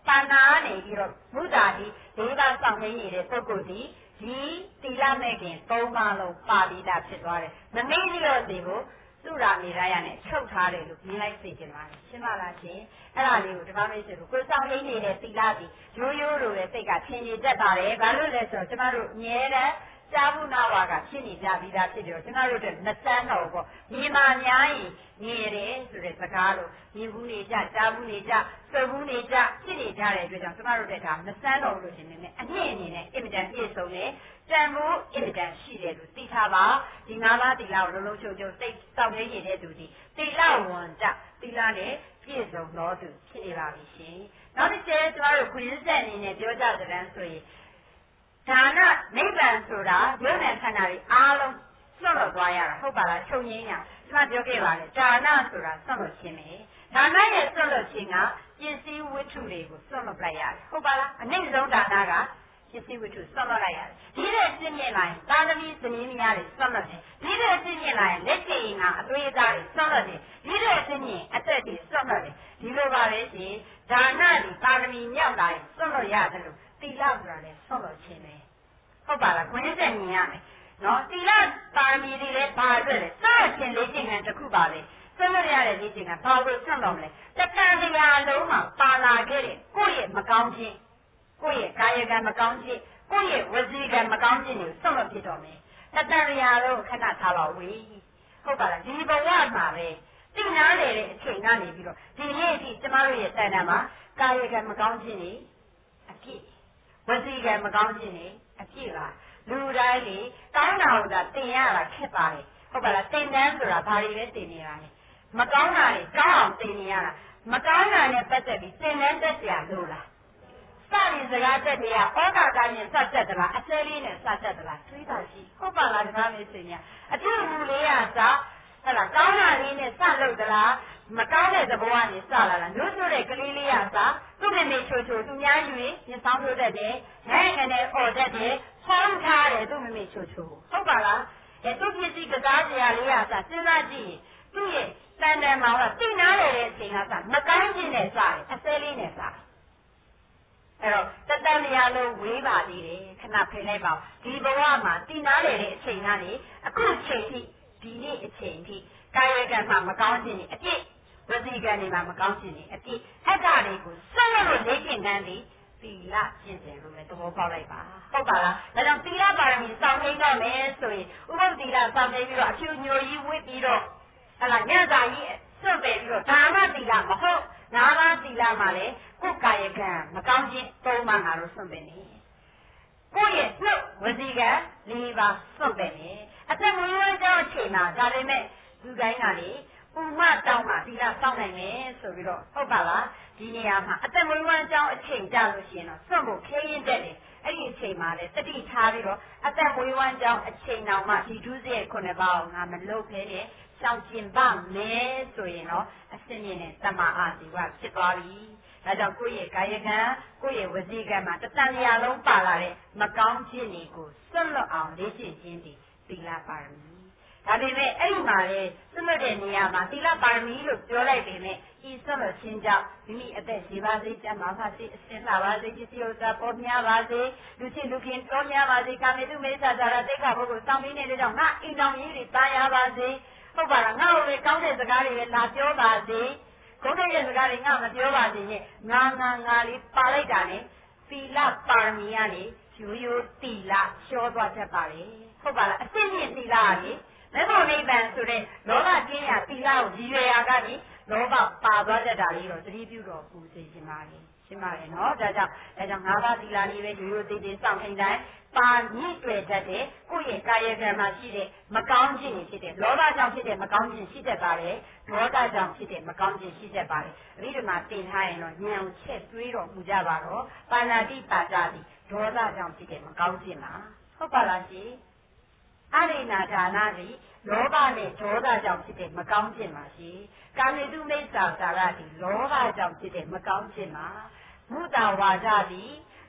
ပါဏာနေပြီးတော့ဘုရားဒီ၄ပါးဆောင်နေနေတဲ့ပုဂ္ဂိုလ်ဒီဒီသီလမဲ့ခင်၃ပါးလုံးပါဠိတာဖြစ်သွားတယ်မမေ့ပြီးတော့ဒီကိုသူရာနေရရနဲ့ချုပ်ထားတယ်လို့မြင်လိုက်သိချင်ပါတယ်ရှင်းပါလားရှင်အဲ့ဒါလေးကိုဓမ္မမိတ်ဆွေတို့ကိုယ်ဆောင်နေနေတဲ့သီလဒီရိုးရိုးလိုပဲစိတ်ကထင်နေတတ်ပါတယ်ဘာလို့လဲဆိုတော့ကျမတို့အမြဲတမ်းရှားဘူးနာဝါကဖြစ်နေကြပြီးသားဖြစ်တယ်ကျမတို့တို့မစမ်းတော့ပေါ့ဒီမှာများရင်နေရတယ်ဆိုတဲ့စကားလို့မြင်ဘူးနေကြကြားဘူးနေကြဆွဘူးနေကြဖြစ်နေကြတဲ့အတွက်ကြောင့်ကျမတို့ကမစမ်းတော့လို့ရှင်နေအနှစ်အနေနဲ့အင်မတန်ပြည့်စုံတယ်တန်ဖိုးအင်မတန်ရှိတယ်လို့သိထားပါဒီ၅ပါးသီလကိုလုံးလုံးချုံချုံစိတ်စောင့်နေနေတဲ့သူဒီသီလဝန်ကြသီလနဲ့ပြည့်စုံတော်သူဖြစ်နေပါပြီရှင်နောက်တစ်ချက်ကျမတို့ခွင့်ဆက်အနေနဲ့ပြောကြတဲ့ဆိုရင်ဒါနနိဗ္ဗာန်ဆိုတာရုပ်နဲ့ခန္ဓာတွေအားလုံးဆွတ်လွတ်သွားရတာဟုတ်ပါလားချုပ်ငင်းရကျွန်မပြောခဲ့ပါလေဒါနဆိုတာဆွတ်လွတ်ခြင်းပဲဒါနရဲ့ဆွတ်လွတ်ခြင်းကပစ္စည်းဝတ္ထုတွေကိုဆွတ်လွတ်လိုက်ရတယ်ဟုတ်ပါလားအနည်းဆုံးဒါနကပစ္စည်းဝတ္ထုဆွတ်လွတ်လိုက်ရတယ်ဒီတဲ့ရှင်းမြင်လိုက်သာသမီသမီးများတွေဆွတ်လွတ်တယ်ဒီတဲ့ရှင်းမြင်လိုက်လက်ရှိကအသွေးသားတွေဆွတ်လွတ်တယ်ဒီတဲ့ရှင်းမြင်အသက်တွေဆွတ်လွတ်တယ်ဒီလိုပါပဲရှင်ဒါနတွေသာသမီမြောက်လာရင်ဆွတ်လွတ်ရတယ်လို့သီလဆိုတာလည်းဆွတ်လွတ်ခြင်းပဲဟုတ်ပါလားခွင့်ဆက်မြင်ရမယ်နော်သီလပါရမီတွေလည်းဘာအတွက်လဲစခြင်းလေးကျင့်ခံတစ်ခုပါပဲဆွတ်လွတ်ရတဲ့လေးကျင့်ခံဘာလို့ဆွတ်လို့မလဲတဏှာတရားလုံးမှာပါလာခဲ့တဲ့ကိုယ့်ရဲ့မကောင်းခြင်းကိုယ့်ရဲ့ကာယကံမကောင်းခြင်းကိုယ့်ရဲ့ဝစီကံမကောင်းခြင်းကိုဆွတ်လွတ်ဖြစ်တော်မယ်တဏှာတရားလုံးခဏထားပါဝေးဟုတ်ပါလားဒီဘဝမှာပဲသိနာလေတဲ့အချိန်ကနေပြီးတော့ဒီနေ့အထိကျမတို့ရဲ့တဏ္ဍာမှာကာယကံမကောင်းခြင်းတွေအပြည့်ဝစီကံမကောင်းခြင်းတွေအပြည့်ပါလူတိုင်းလေကောင်းတာကိုသာတင်ရတာခက်ပါလေဟုတ်ပါလားတင်တန်းဆိုတာဘာတွေပဲတင်နေရလဲမကောင်းတာတွေကောင်းအောင်တင်နေရတာမကောင်းတာနဲ့ပတ်သက်ပြီးတင်တန်းတက်ကြလို့လားစရင်စကားတက်တွေကဩဃာကနဲ့စတက်သလားအစဲလေးနဲ့စတက်သလားတွေးပါရှိဟုတ်ပါလားဒီမှာမေးစင်ညာအပြုအမူလေးကစဟဲ့လားကောင်းတာလေးနဲ့စလုပ်သလားမကောင်းတဲ့သဘောကနေစလာတာလို့ဆိုတဲ့ကလေးလေးကစသူ့မိမိချိုချိုသူများယူရင်ညဆောင်ထိုးတတ်တယ်နိုင်ငံနဲ့အော်တတ်တယ်ဆောင်းထားတယ်သူ့မိမိချိုချိုဟုတ်ပါလားသူ့ပစ္စည်းကစားစရာလေးကစစဉ်းစားကြည့်သူ့ရဲ့တန်တန်မှာတော့သိနာလေတဲ့အချိန်ကစမကောင်းခြင်းနဲ့စတယ်အစဲလေးနဲ့စတယ်အဲ့တော့တတန်တရားလုံးဝေးပါသေးတယ်ခဏဖိလိုက်ပါဒီဘဝမှာသိနာလေတဲ့အချိန်ကနေအခုချိန်ထိဒီနေ့အချိန်ထိကာယကံမှာမကောင်းခြင်းနဲ့အပြည့်ဝစီကံတွေမှာမကောင်းခြင်းနဲ့အပြည့်အဲ့ဒါတွေကိုဆက်လို့လေ့ကျင့်တန်းပြီးသီလကျင့်တယ်လို့လည်းသဘောပေါက်လိုက်ပါဟုတ်ပါလားဒါကြောင့်သီလပါရမီစောင့်နေတော့မယ်ဆိုရင်ဥပုသ္တိလစောင့်နေပြီးတော့အဖြူညိုကြီးဝစ်ပြီးတော့ဟလာညစာကြီးစွန့်ပယ်ပြီးတော့ဒါမှသီလမဟုတ်ငါးပါးသီလမှာလည်းကိုယ်ကာယကံမကောင်းခြင်း၃ပါးငါတို့စွန့်ပယ်နေကိုယ့်ရဲ့နှုတ်ဝစီကံ၄ပါးစွန့်ပယ်နေအသက်မွေးဝမ်းကြောင်းအချိန်မှာဒါပေမဲ့လူတိုင်းကလေဥမတောင်းမှသီလစောင့်နိုင်မယ်ဆိုပြီးတော့ဟုတ်ပါလားဒီနေရာမှာအသက်မွေးဝမ်းကြောင်းအချိန်ကြလို့ရှိရင်တော့စွန့်ဖို့ခဲရင်တက်တယ်အဲ့ဒီအချိန်မှာလည်းတတိထားပြီးတော့အသက်မွေးဝမ်းကြောင်းအချိန်တောင်မှဒီဒုစရိုက်9ပါးကိုငါမလုပ်ခဲနဲ့ရှောင်ကျင်ပါမယ်ဆိုရင်တော့အစင်းမြင့်နဲ့တမအာဇီဝဖြစ်သွားပြီဒါကြောင့်ကိုယ့်ရဲ့ကာယကံကိုယ့်ရဲ့ဝစီကံမှာတတန်ရာလုံးပါလာတဲ့မကောင်းခြင်းတွေကိုစွန့်လွတ်အောင်လေ့ကျင့်ခြင်းဒီသီလပါရမီဒါပေမဲ့အဲ့ဒီမှာလေစွန့်လွတ်တဲ့နေရာမှာသီလပါရမီလို့ပြောလိုက်ပေမဲ့ဤစွန့်လွတ်ခြင်းကြောင့်မိမိအသက်ရှိပါစေကျမ်းမာပါစေအစင်လာပါစေပစ္စည်းဥစ္စာပေါ်များပါစေလူချင်းလူခင်တော်များပါစေကာမေတုမေသဇာရတိတ်ခဘုကိုစောင့်ပြီးနေတဲ့ကြောင့်ငါအိမ်တော်ကြီးတွေတာယာပါစေဟုတ်ပါလားငါ့ကိုလေကောင်းတဲ့စကားတွေပဲလာပြောပါစေဂုဏ်တဲ့စကားတွေငါမပြောပါစေနဲ့ငါလေးပါလိုက်တာနဲ့သီလပါရမီကနေရိုးရိုးသီလလျှောသွားတတ်ပါလေဟုတ်ပါလားအစစ်မြင့်သီလကနေမေဖို့နိဗ္ဗာန်ဆိုတဲ့လောဘကင်းရာသီလကိုရည်ရွယ်ရာကနေလောဘပါသွားတတ်တာလေးတော့သတိပြုတော်ပူစေခြင်းပါလေရှင်းပါလေနော်ဒါကြောင့်၅ပါးသီလလေးပဲရိုးရိုးသေးသေးစောင့်ထိုင်တိုင်းပါညှိတွေ့တတ်တဲ့ကိုယ့်ရဲ့ကာယကံမှာရှိတဲ့မကောင်းခြင်းတွေဖြစ်တဲ့လောဘကြောင့်ဖြစ်တဲ့မကောင်းခြင်းရှိတတ်ပါတယ်ဒေါသကြောင့်ဖြစ်တဲ့မကောင်းခြင်းရှိတတ်ပါတယ်အဘိဓမ္မာသင်ထားရင်တော့ဉာဏ်ကိုချက်တွေးတော်မူကြပါတော့ပါဏာတိပါဒတိဒေါသကြောင့်ဖြစ်တဲ့မကောင်းခြင်းပါဟုတ်ပါလားရှင်အရိဏဒါနတိလောဘနဲ့ဒေါသကြောင့်ဖြစ်တဲ့မကောင်းခြင်းပါရှင်ကာမေတုမိစ္ဆာစာရတိလောဘကြောင့်ဖြစ်တဲ့မကောင်းခြင်းပါမုဒ္ဒဝါဒတိ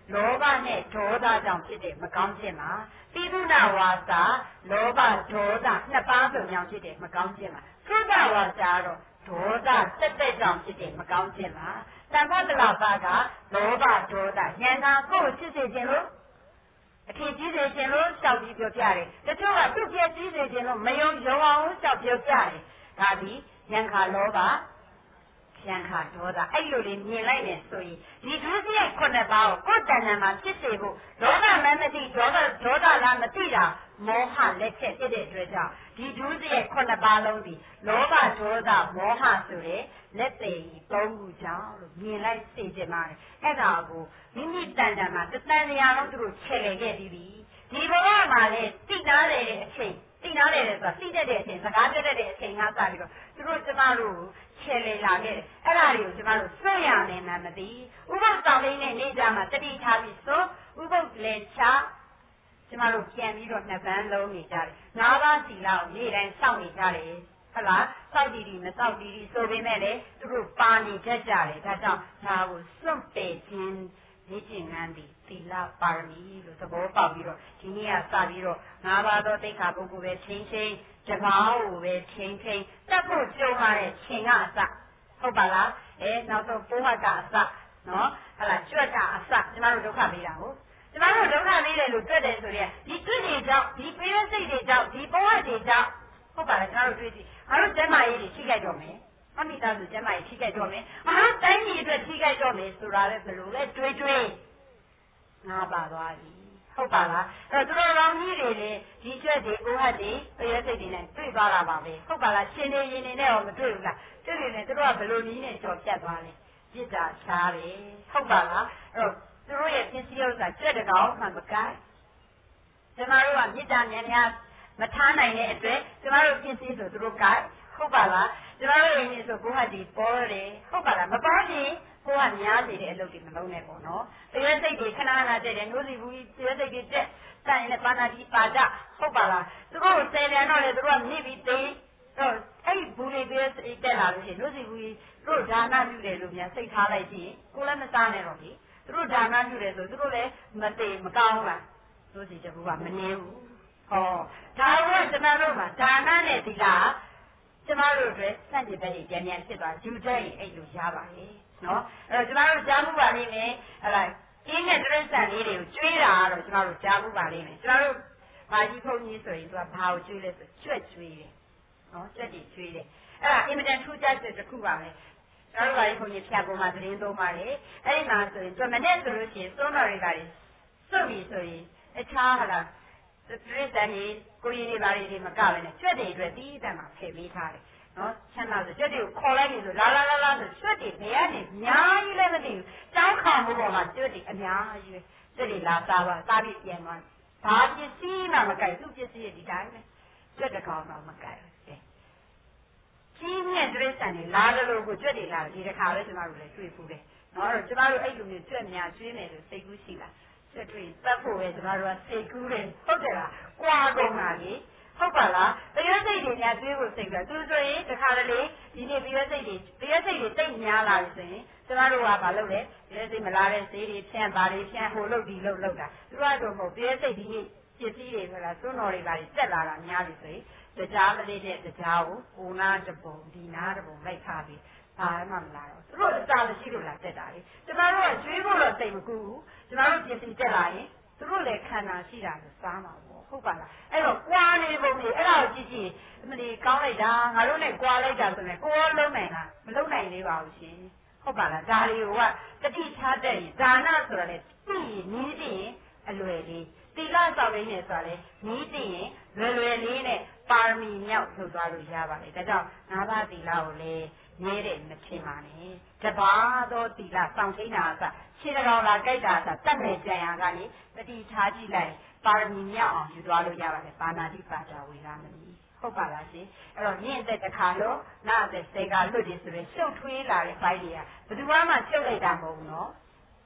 လောဘနဲ့ဒေါသကြောင့်ဖြစ်တဲ့မကောင်းခြင်းမှာပိသုဏဝါစာလောဘဒေါသနှစ်ပါးစုံကြောင့်ဖြစ်တဲ့မကောင်းခြင်းမှာသုဒဝါစာတော့ဒေါသတက်ကြောင့်ဖြစ်တဲ့မကောင်းခြင်းမှာတမ္ပတလပါကလောဘဒေါသဉာဏ်သာကိုယ်ဖြစ်စေခြင်းလို့အထင်ကြီးစေခြင်းလို့ရှောက်ပြီးပြောပြတယ်တချို့ကသူ့ပြည့်စည်စေခြင်းလို့မယုံအောင်ရှောက်ပြောပြတယ်ဒါဒီဉာဏ်ခါလောဘဉာဏ်ခါဒေါသအဲ့လိုလေးမြင်လိုက်တယ်ဆိုရင်ဒီဒုစရိုက်ခုနှစ်ပါးကိုကိုယ်တဏ္ဍာမှာဖြစ်စေဖို့လောဘမမတိဒေါသလားမသိတာမောဟလက်ချက်ဖြစ်တဲ့အတွက်ကြောင့်ဒီဒုစရိုက်ခုနှစ်ပါးလုံးဒီလောဘဒေါသမောဟဆိုတဲ့လက်သေးသုံးခုကြောင့်လို့မြင်လိုက်သိကြမှာအဲ့ဒါကိုမိမိတဏ္ဍာမှာတဏှာလုံးသူတို့ခြေလေခဲ့ပြီးပြီဒီဘဝမှာလေသိနာတယ်တဲ့အချိန်သိနာတယ်ဆိုတာသိတတ်တဲ့အချိန်စကားပြောတတ်တဲ့အချိန်ကစပြီးတော့သူတို့ကျမတို့ခြေလေလာခဲ့တယ်အဲ့ဒါတွေကိုကျမတို့စွန့်ရမယ်မှမသိဥပ္ပဆောင်လေးနဲ့နေကြမှာတတိထားပြီးဆိုဥပ္ပလေချကျမတို့ပြန်ပြီးတော့နှစ်ပန်းလုံးနေကြတယ်၅ပါးစီလောက်နေ့တိုင်းစောင့်နေကြတယ်ဟုတ်လားစောက်တီတီမစောက်တီတီဆိုပေမဲ့လေသူတို့ပါနေတတ်ကြတယ်ဒါကြောင့်ဒါကိုစွန့်ပယ်ခြင်းဒီကျင်ငန်းဒီသီလပါရမီလို့သဘောပေါက်ပြီးတော့ဒီနေ့ကစပြီးတော့၅ပါးသောသိက္ခာပုဂ္ဂိုလ်ပဲချင်းတပါးကိုပဲချင်းတတ်ဖို့ကြုံရတဲ့ချင်းကအစဟုတ်ပါလားနောက်ဆုံးပိုးဟတ်ကအစနော်ဟုတ်လားကြွက်ကအစကျမတို့ဒုက္ခပေးတာဟုတ်ကျမတို့ဒုက္ခပေးတယ်လို့တွေ့တယ်ဆိုရင်ဒီတွေ့တွေကြောင့်ဒီပေးရစိတ်တွေကြောင့်ဒီပိုးဟတ်တွေကြောင့်ဟုတ်ပါလားကျမတို့တွေ့ကြည့်အားလုံးကျမ်းမာရေးတွေထိခိုက်တော့မယ်အမိသားစုကျမ်းမာရေးထိခိုက်တော့မယ်အားလုံးတိုင်းပြည်အတွက်ထိခိုက်တော့မယ်ဆိုတာလည်းဘယ်လိုလဲတွေးငါပါသွားပြီဟုတ်ပါလားအဲ့တော့သူတို့လောင်ကြီးတွေလေဒီကျွတ်တွေအိုးဟတ်တွေပေးရစိတ်တွေနဲ့တွေ့သွားတာပါပဲဟုတ်ပါလားရှင်နေရင်နေနဲ့ရောမတွေ့ဘူးလားတွေ့နေတယ်သူတို့ကဘယ်လိုနည်းနဲ့ကြော်ပြတ်သွားလဲပြစ်တာရှားတယ်ဟုတ်ပါလားအဲ့တော့သူတို့ရဲ့ပစ္စည်းဥစ္စာကျွတ်တကောင်မှမကိုက်ကျမတို့ကမြစ်တာများများမထားနိုင်တဲ့အတွက်ကျမတို့ပစ္စည်းဆိုသူတို့ကိုက်ဟုတ်ပါလားကျမတို့ရင်းနေဆိုဘုရားဒီပေါ်တယ်ဟုတ်ပါလားမပေါ်ရင်ကိုကများနေတဲ့အလုပ်တွေမလုပ်နဲ့ပေါ့နော်။တရားစိတ်တွေခဏခဏတက်တယ်နှိုးစီဘူးကြီးတရားစိတ်တွေတက်တိုင်နဲ့ပါဏာတိပါဒဟုတ်ပါလား။သူတို့ဆယ်ပြန်တော့လေသူတို့ကမြစ်ပြီးသိတော့အဲ့ဒီဘူးတွေတရားစိတ်တက်လာလို့ရှိရင်နှိုးစီဘူးကြီးသူတို့ဒါနပြုတယ်လို့များစိတ်ထားလိုက်ကြည့်ကိုလည်းမစားနဲ့တော့လေ။သူတို့ဒါနပြုတယ်ဆိုသူတို့လည်းမသိမကောင်းလား။နှိုးစီတဘူးကမနေဘူး။ဟောဒါကကျွန်တော်တို့မှာဒါနနဲ့သီလကျမတို့အတွက်စန့်ကျင်ဘက်တွေပြန်ဖြစ်သွားယူတဲ့အဲ့လိုရပါလေနော်အဲ့တော့ကျမတို့ကြားမှုပါလိမ့်မယ်ဟလာအင်းနဲ့တရစ္ဆာန်လေးတွေကိုကျွေးတာတော့ကျမတို့ကြားမှုပါလိမ့်မယ်ကျမတို့မာကြီးဖုန်းကြီးဆိုရင်သူကဘာကိုကျွေးလဲဆိုကျွတ်ကျွေးတယ်နော်ကျွတ်တွေကျွေးတယ်အဲ့ဒါအင်မတန်ထူးခြားချက်တစ်ခုပါပဲကျမတို့မာကြီးဖုန်းကြီးဖြတ်ပေါ်မှာသတင်းသုံးပါလေအဲ့ဒီမှာဆိုရင်သူမနဲ့ဆိုလို့ရှိရင်သုံးတော်တွေကလည်းစွတ်ပြီဆိုရင်အခြားဟလာတရစ္ဆာန်ကြီးကိုရင်းနေပါလေဒီမကပဲနဲ့ကျွတ်တွေအတွက်တီးတတ်မှာဖယ်ပေးထားတယ်နော်ချမ်းသာဆိုကျွတ်တွေကိုခေါ်လိုက်ပြီဆိုလာဆိုကျွတ်တွေဘယ်ကနေအများကြီးလည်းမသိဘူးတောင်းခံမှုပေါ်မှာကျွတ်တွေအများကြီးပဲကျွတ်တွေလာစားပါစားပြီးပြန်သွားဘာပစ္စည်းမှမကြိုက်သူ့ပစ္စည်းတွေဒီတိုင်းပဲကျွတ်တကောင်တော့မကြိုက်ဘူးကြီးမြတ်တရစ္ဆာန်တွေလာတယ်လို့ကိုကျွတ်တွေလာဒီတစ်ခါပဲကျမတို့လည်းတွေ့ဖူးတယ်နော်အဲ့တော့ကျမတို့အဲ့လိုမျိုးကျွတ်များကျွေးမယ်လို့စိတ်ကူးရှိလားကျွတ်တွေပတ်ဖို့ပဲကျမတို့ကစိတ်ကူးတယ်ဟုတ်တယ်လားကြွားကုန်တာကြီးဟုတ်ပါလားတရားစိတ်တွေများတွေးဖို့စိတ်ကသူဆိုရင်တခါတလေဒီနေ့တရားစိတ်တွေတိတ်များလာပြီဆိုရင်ကျမတို့ကဘာလုပ်လဲတရားစိတ်မလာတဲ့ဈေးတွေဖြန့်ပါတွေဖြန့်ဟိုလုပ်ဒီလုပ်တာသူကတော့မဟုတ်တရားစိတ်ဒီနေ့ပစ္စည်းတွေဆိုတာသွန်းတော်တွေပါတက်လာတာများပြီဆိုရင်တရားမလေးတဲ့တရားကိုကိုနာတပုံဒီနာတပုံလိုက်ထားပြီးဘာမှမလာတော့သူတို့အစာမရှိလို့လာတက်တာလေကျမတို့ကကျွေးဖို့တော့စိတ်မကူဘူးကျမတို့ပစ္စည်းတက်လာရင်သူတို့လည်းခန္ဓာရှိတာကိုစားမှာပေါ့ဟုတ်ပါလားအဲ့တော့ကွာနေပုံကြီးအဲ့ဒါကိုကြည့်အမလီကောင်းလိုက်တာငါတို့နဲ့ကွာလိုက်တာဆိုရင်ကိုယ်လုံးနိုင်လားမလုံးနိုင်သေးပါဘူးရှင်ဟုတ်ပါလားဒါတွေကတတိထားတဲ့ဒါနဆိုတာလေသိရင်နီးသိရင်အလွယ်လေးသီလဆောင်ရင်းနဲ့ဆိုတာလေနီးသိရင်လွယ်လေးနဲ့ပါရမီမြောက်ထုတ်သွားလို့ရပါလေဒါကြောင့်ငါးပါးသီလကိုလည်းမြဲတယ်မဖြစ်ပါနဲ့တပါးသောသီလဆောင်ထိန်တာကခြေတော်လာကြိုက်တာကတတ်မဲ့ကြံရကနေတတိထားကြည့်လိုက်ပါရမီမြောက်အောင်ယူသွားလို့ရပါတယ်ပါဏာတိပါဒဝေရမဏီဟုတ်ပါလားရှင်အဲ့တော့မြင့်တဲ့တစ်ခါလို့နာတဲ့စေကလွတ်တယ်ဆိုရင်ရှုပ်ထွေးလာတဲ့ဘိုင်းတွေကဘယ်သူမှရှုပ်လိုက်တာမဟုတ်ဘူးနော်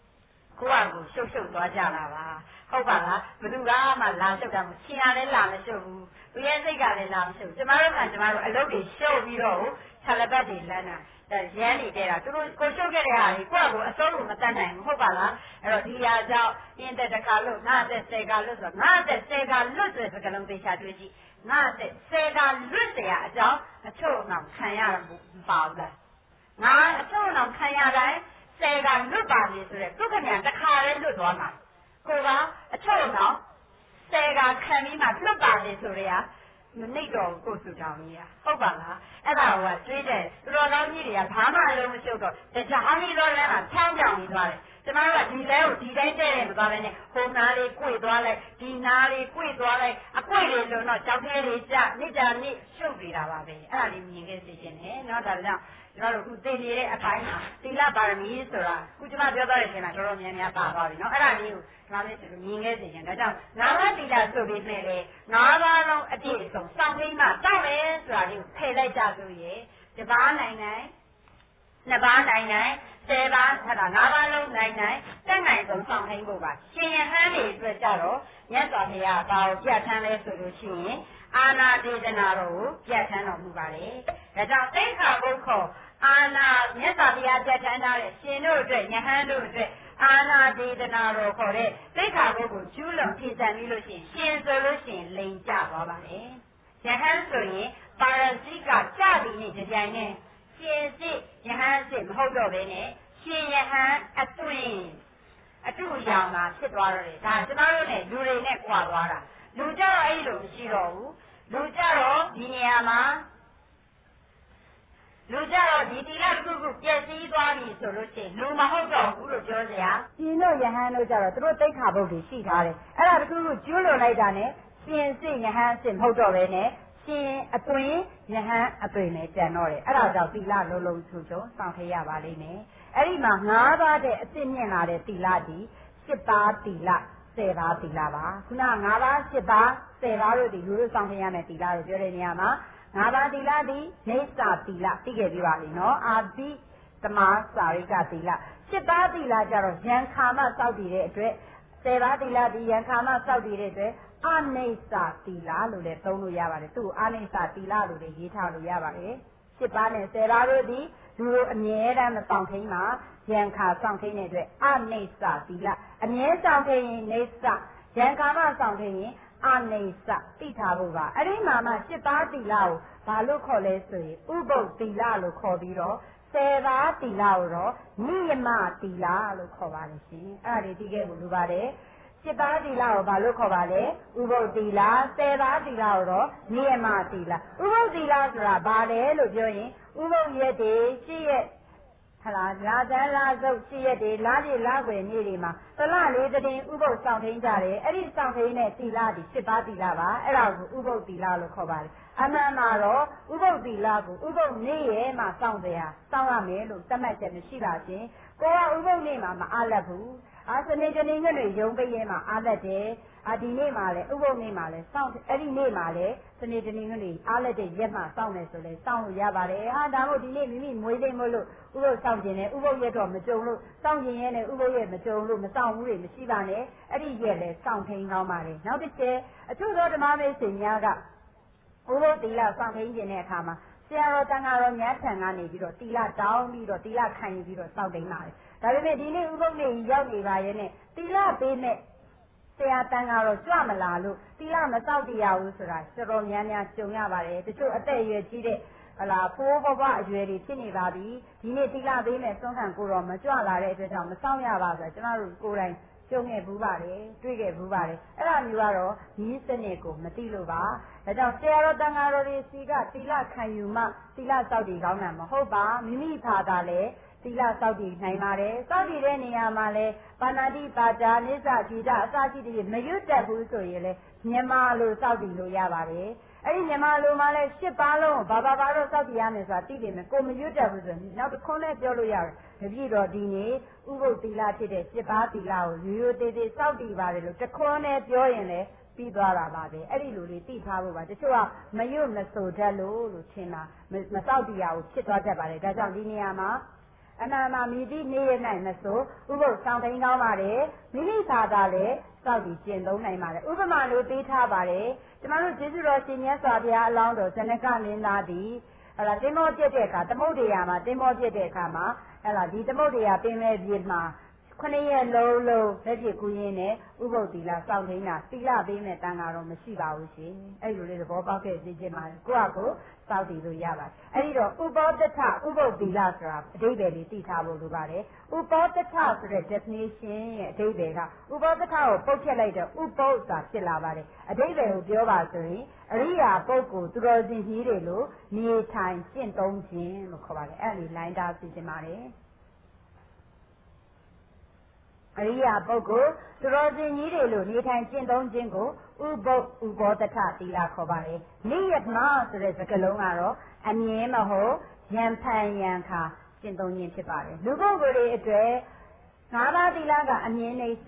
ကိုယ့်အကူရှုပ်သွားကြတာပါဟုတ်ပါလားဘယ်သူကမှလာရှုပ်တာမဟုတ်ရှင်ရလည်းလာမရှုပ်ဘူးသူရဲ့စိတ်ကလည်းလာမရှုပ်ကျမတို့အလုပ်တွေရှုပ်ပြီးတော့ဆာလဘတ်တွေလမ်းတာရမ်းနေတဲ့တာသူတို့ကိုရှုပ်ခဲ့တဲ့ဟာတွေကိုယ့်အကူအစိုးကိုမတတ်နိုင်ဘူးဟုတ်ပါလားအဲ့တော့ဒီဟာကြောင့်အင်းတက်တခါလို့ငါတက်10ခါလွတ်ဆိုငါတက်10ခါလွတ်ဆိုတဲ့စကားလုံးသိချတွေ့ကြည့်ငါတက်10ခါလွတ်เสียအကြောင်းအချို့အောင်ခံရတာမပါဘူးလားငါအချို့အောင်ခံရတိုင်း10ခါလွတ်ပါလေဆိုတဲ့သူခဏတခါလေးလွတ်သွားမှာကိုကအချို့အောင်10ခါခံပြီးမှလွတ်ပါလေဆိုရမနှိပ်တော့ကိုစုတောင်းကြီးဟုတ်ပါလားအဲ့ဒါကတွေးတယ်သူတော်ကောင်းကြီးတွေကဘာမှအလုံးမရှုပ်တော့တရားကြီးတော့လည်းချောင်းကြောင်နေသွားတယ်ကျမတို့ကဒီလဲကိုဒီတိုင်းတဲ့တယ်မသွားဘဲနဲ့ဟိုနားလေး꿰သွားလိုက်ဒီနားလေး꿰သွားလိုက်အ꿰လေးလုံးတော့ကြောက်သေးလေးကြနေ့ကြနေ့ရှုပ်နေတာပါပဲအဲ့ဒါလေးမြင်ခဲ့စေခြင်းနဲ့နော်ဒါကြောင့်ကျွန်တော်တို့ခုသိနေတဲ့အပိုင်းမှာသီလပါရမီဆိုတာခုကျမပြောသွားတဲ့အချိန်မှာတော်တော်များများပါသွားပြီနော်အဲ့ဒါလေးကိုကျွန်တော်လည်းမြင်ခဲ့စေခြင်းဒါကြောင့်ငါးပါးသီလဆိုပြီးနဲ့လေငါးပါးလုံးအပြည့်အစုံစောင့်သိမ်းမှတောက်မယ်ဆိုတာလေးကိုဖယ်လိုက်ကြဆိုရင်တစ်ပါးနိုင်နိုင်နှစ်ပါးနိုင်နိုင်10ပါးထတာ5ပါးလုံးနိုင်နိုင်တက်နိုင်ဆုံးဆောင်သိမ်းဖို့ပါရှင်ရဟန်းတွေအတွက်ကြတော့မြတ်စွာဘုရားဘာကိုပြဋ္ဌာန်းလဲဆိုလို့ရှိရင်အာနာဒေသနာတော်ကိုပြဋ္ဌာန်းတော်မူပါတယ်ဒါကြောင့်သိက္ခာပုဒ်ခေါ်အာနာမြတ်စွာဘုရားပြဋ္ဌာန်းထားတဲ့ရှင်တို့အတွက်ယဟန်တို့အတွက်အာနာဒေသနာတော်ခေါ်တဲ့သိက္ခာပုဒ်ကိုကျူးလွန်ဖြည့်ဆန်ပြီးလို့ရှိရင်ရှင်ဆိုလို့ရှိရင်လိန်ကျသွားပါတယ်ယဟန်ဆိုရင်ပါရဇိကကြသည်နဲ့ကြိုင်နဲ့ရှင်စစ်ယဟန်စစ်မဟုတ်တော့ဘဲနဲ့ရှင်ယဟန်အတွင်အတူရောင်တာဖြစ်သွားတော့တယ်ဒါကျမတို့နဲ့လူတွေနဲ့ကြွားသွားတာလူကြတော့အဲ့လိုမရှိတော့ဘူးလူကြတော့ဒီနေရာမှာလူကြတော့ဒီတိလတစ်ခုခုပြည့်စည်သွားပြီဆိုလို့ရှိရင်လူမဟုတ်တော့ဘူးလို့ပြောစရာရှင်တို့ယဟန်တို့ကြတော့သူတို့သိက္ခာပုဒ်တွေရှိထားတယ်အဲ့ဒါတစ်ခုခုကျွလွန်လိုက်တာနဲ့ရှင်စစ်ယဟန်စစ်မဟုတ်တော့ဘဲနဲ့ရှင်အတွင်ယဟန်အတွင်နဲ့ကြံတော့တယ်အဲ့ဒါကြောင့်သီလလုံးလုံးချုံချုံစောင့်ထရပါလိမ့်မယ်အဲ့ဒီမှာ9ပါးတဲ့အစ်စ်မြင့်လာတဲ့သီလဒီ10ပါးသီလ10ပါးသီလပါခုန9ပါး10ပါး10ပါးတို့ဒီလူတို့စောင့်ထရမယ်သီလလို့ပြောတဲ့နေရာမှာ9ပါးသီလဒီနေစာသီလသိခဲ့ပြီးပါပြီနော်အာသီသမာစာရိကသီလ10ပါးသီလကြတော့ယံခါမစောက်တည်တဲ့အတွက်10ပါးသီလဒီယံခါမစောက်တည်တဲ့အတွက်အနိစ္စသီလလို့လည်းသုံးလို့ရပါတယ်သူ့အနိစ္စသီလလို့လည်းရေးထားလို့ရပါတယ်10ပါးနဲ့10ပါးတို့ဒီလူတို့အမြဲတမ်းမဆောင်ထိန်မှာယံခါဆောင်ထိန်တဲ့အတွက်အနိစ္စသီလအမြဲဆောင်ထိန်ရင်နေစ္စယံခါမဆောင်ထိန်ရင်အနိစ္စသိထားဖို့ပါအဲ့ဒီမှာမှ10ပါးသီလကိုဘာလို့ခေါ်လဲဆိုရင်ဥပုပ်သီလလို့ခေါ်ပြီးတော့10ပါးသီလကိုတော့နိယမသီလလို့ခေါ်ပါတယ်ရှင်အဲ့ဒါလေးသိခဲ့ဖို့လိုပါတယ်10ပါးသီလကိုဘာလို့ခေါ်ပါလဲဥပုပ်သီလ10ပါးသီလကိုတော့နိယမသီလဥပုပ်သီလဆိုတာဘာလဲလို့ပြောရင်ဥပုပ်ရက်တွေရှိရက်ဟလာလာတန်းလာစုပ်ရှိရက်တွေလာပြည့်လာွယ်နေ့တွေမှာသလလေးတည်ဥပုပ်ဆောင်ထိန်ကြတယ်အဲ့ဒီဆောင်ထိန်တဲ့သီလဒီ10ပါးသီလပါအဲ့ဒါကိုဥပုပ်သီလလို့ခေါ်ပါတယ်အမှန်မှာတော့ဥပုပ်သီလကိုဥပုပ်နေ့ရဲ့မှာစောင့်ကြရစောင့်ရမယ်လို့သတ်မှတ်ချက်မရှိပါချင်းကိုကဥပုပ်နေ့မှာမအားလက်ဘူးစနေတနေ့ညနေရုံးပိတ်ရဲမှာအားလက်တယ်ဒီနေ့မှာလဲဥပုပ်နေ့မှာလဲစောင့်အဲ့ဒီနေ့မှာလဲစနေတနေ့ညနေအားလက်တဲ့ရက်မှာစောင့်တယ်ဆိုလဲစောင့်လို့ရပါတယ်ဒါမို့ဒီနေ့မိမိမွေးသိမ့်မို့လို့ဥပုပ်စောင့်ခြင်းနဲ့ဥပုပ်ရက်တော့မကြုံလို့စောင့်ခြင်းရဲ့နဲ့ဥပုပ်ရက်မကြုံလို့မစောင့်ဘူးတွေမရှိပါနဲ့အဲ့ဒီရက်လဲစောင့်ထိန်ကောင်းပါတယ်နောက်တစ်ချက်အချို့သောဓမ္မမေရှင်များကဥပုပ်သီလစောင့်ထိန်ခြင်းတဲ့အခါမှာဆရာတော်တန်ဃာတော်များထံကနေပြီးတော့သီလတောင်းပြီးတော့သီလခံယူပြီးတော့စောင့်ထိန်ပါတယ်ဒါပေမဲ့ဒီနေ့ဥပုပ်နေ့ရောက်နေပါရဲ့နဲ့သီလပေးမဲ့ဆရာတန်ဃာတော်ကြွမလာလို့သီလမစောင့်တရားဘူးဆိုတာတော်တော်များများကြုံရပါတယ်တချို့အသက်အရွယ်ကြီးတဲ့ဖိုးဘဘအရွယ်တွေဖြစ်နေပါပြီဒီနေ့သီလပေးမဲ့သွန်ခံကိုတော့မကြွလာတဲ့အတွက်ကြောင့်မစောင့်ရပါဘူးကျွန်တော်တို့ကိုယ်တိုင်ကြုံခဲ့ဘူးပါတယ်တွေ့ခဲ့ဘူးပါတယ်အဲ့ဒါမျိုးကတော့ဒီစနစ်ကိုမသိလို့ပါဒါကြောင့်ဆရာတော်တန်ဃာတော်တွေစီကသီလခံယူမှသီလစောင့်တည်ကောင်းတာမဟုတ်ပါမိမိဖာသာလဲသီလစောင့်တည်နိုင်ပါတယ်စောင့်တည်တဲ့နေရာမှာလဲပါဏာတိပါဒာနိစ္စဂီတအစရှိတဲ့မရွတ်တတ်ဘူးဆိုရင်လဲမြန်မာလိုစောင့်တည်လို့ရပါတယ်အဲ့ဒီမြန်မာလိုမှလဲ10ပါးလုံးဘာတော့စောင့်တည်ရမယ်ဆိုတာသိတယ်မယ်ကိုမရွတ်တတ်ဘူးဆိုရင်နောက်တစ်ခွန်းနဲ့ပြောလို့ရတယ်တပြည့်တော့ဒီနေ့ဥပုပ်သီလဖြစ်တဲ့10ပါးသီလကိုရိုးရိုးသေးသေးစောင့်တည်ပါတယ်လို့တစ်ခွန်းနဲ့ပြောရင်လဲပြီးသွားတာပါပဲအဲ့ဒီလိုလေးသိထားဖို့ပါတချို့ကမရွတ်မဆိုတတ်လို့ထင်တာမစောင့်တည်ရဘူးဖြစ်သွားတတ်ပါတယ်ဒါကြောင့်ဒီနေရာမှာအမှန်မှမိသည့်နေ့ရ၌မဆိုဥပုသ်ဆောင်သိမ်းကောင်းပါတယ်မိမိသာသာလည်းစောင့်တည်ကျင့်သုံးနိုင်ပါတယ်ဥပမာလိုပေးထားပါတယ်ကျမတို့ကျေးဇူးတော်ရှင်မြတ်စွာဘုရားအလောင်းတော်ဇနကမင်းသားသည်တင်းမောပြည့်တဲ့အခါသမုဒ္ဒရာမှာတင်းမောပြည့်တဲ့အခါမှာဒီသမုဒ္ဒရာပင်မဲ့ပြည့်မှာ9 ရက်လုံးလက်ဖြစ်ကူးရင်းနဲ့ဥပုသ်သီလစောင့်သိမ်းတာသီလပေးမဲ့တန်ခါတော့မရှိပါဘူးရှင်အဲ့လိုလေးသဘောပေါက်ခဲ့သိချင်းပါကိုယ့်အကိုစောင့်တည်လို့ရပါတယ်အဲ့ဒီတော့ဥပောတထဥပုသ်သီလဆိုတာအဓိပ္ပာယ်လေးသိထားဖို့လိုပါတယ်ဥပောတထဆိုတဲ့ definition ရဲ့အဓိပ္ပာယ်ကဥပောတထကိုပုတ်ဖြတ်လိုက်တဲ့ဥပုသ်ဆိုတာဖြစ်လာပါတယ်အဓိပ္ပာယ်ကိုပြောပါဆိုရင်အရိယာပုဂ္ဂိုလ်သူတော်စင်ကြီးတွေလိုနေထိုင်ကျင့်သုံးခြင်းလို့ခေါ်ပါတယ်အဲ့ဒီလိုင်းတာသိချင်းပါတယ်အရိယာပုဂ္ဂိုလ်သူတော်စင်ကြီးတွေလိုနေထိုင်ကျင့်သုံးခြင်းကိုဥပုသ်ဥပောတထသီလခေါ်ပါတယ်နိယမဆိုတဲ့စကားလုံးကတော့အမြဲမဟုတ်ရံဖန်ရံခါကျင့်သုံးခြင်းဖြစ်ပါတယ်လူပုဂ္ဂိုလ်တွေအတွက်၅ ပါးသီလကအမြဲနေစ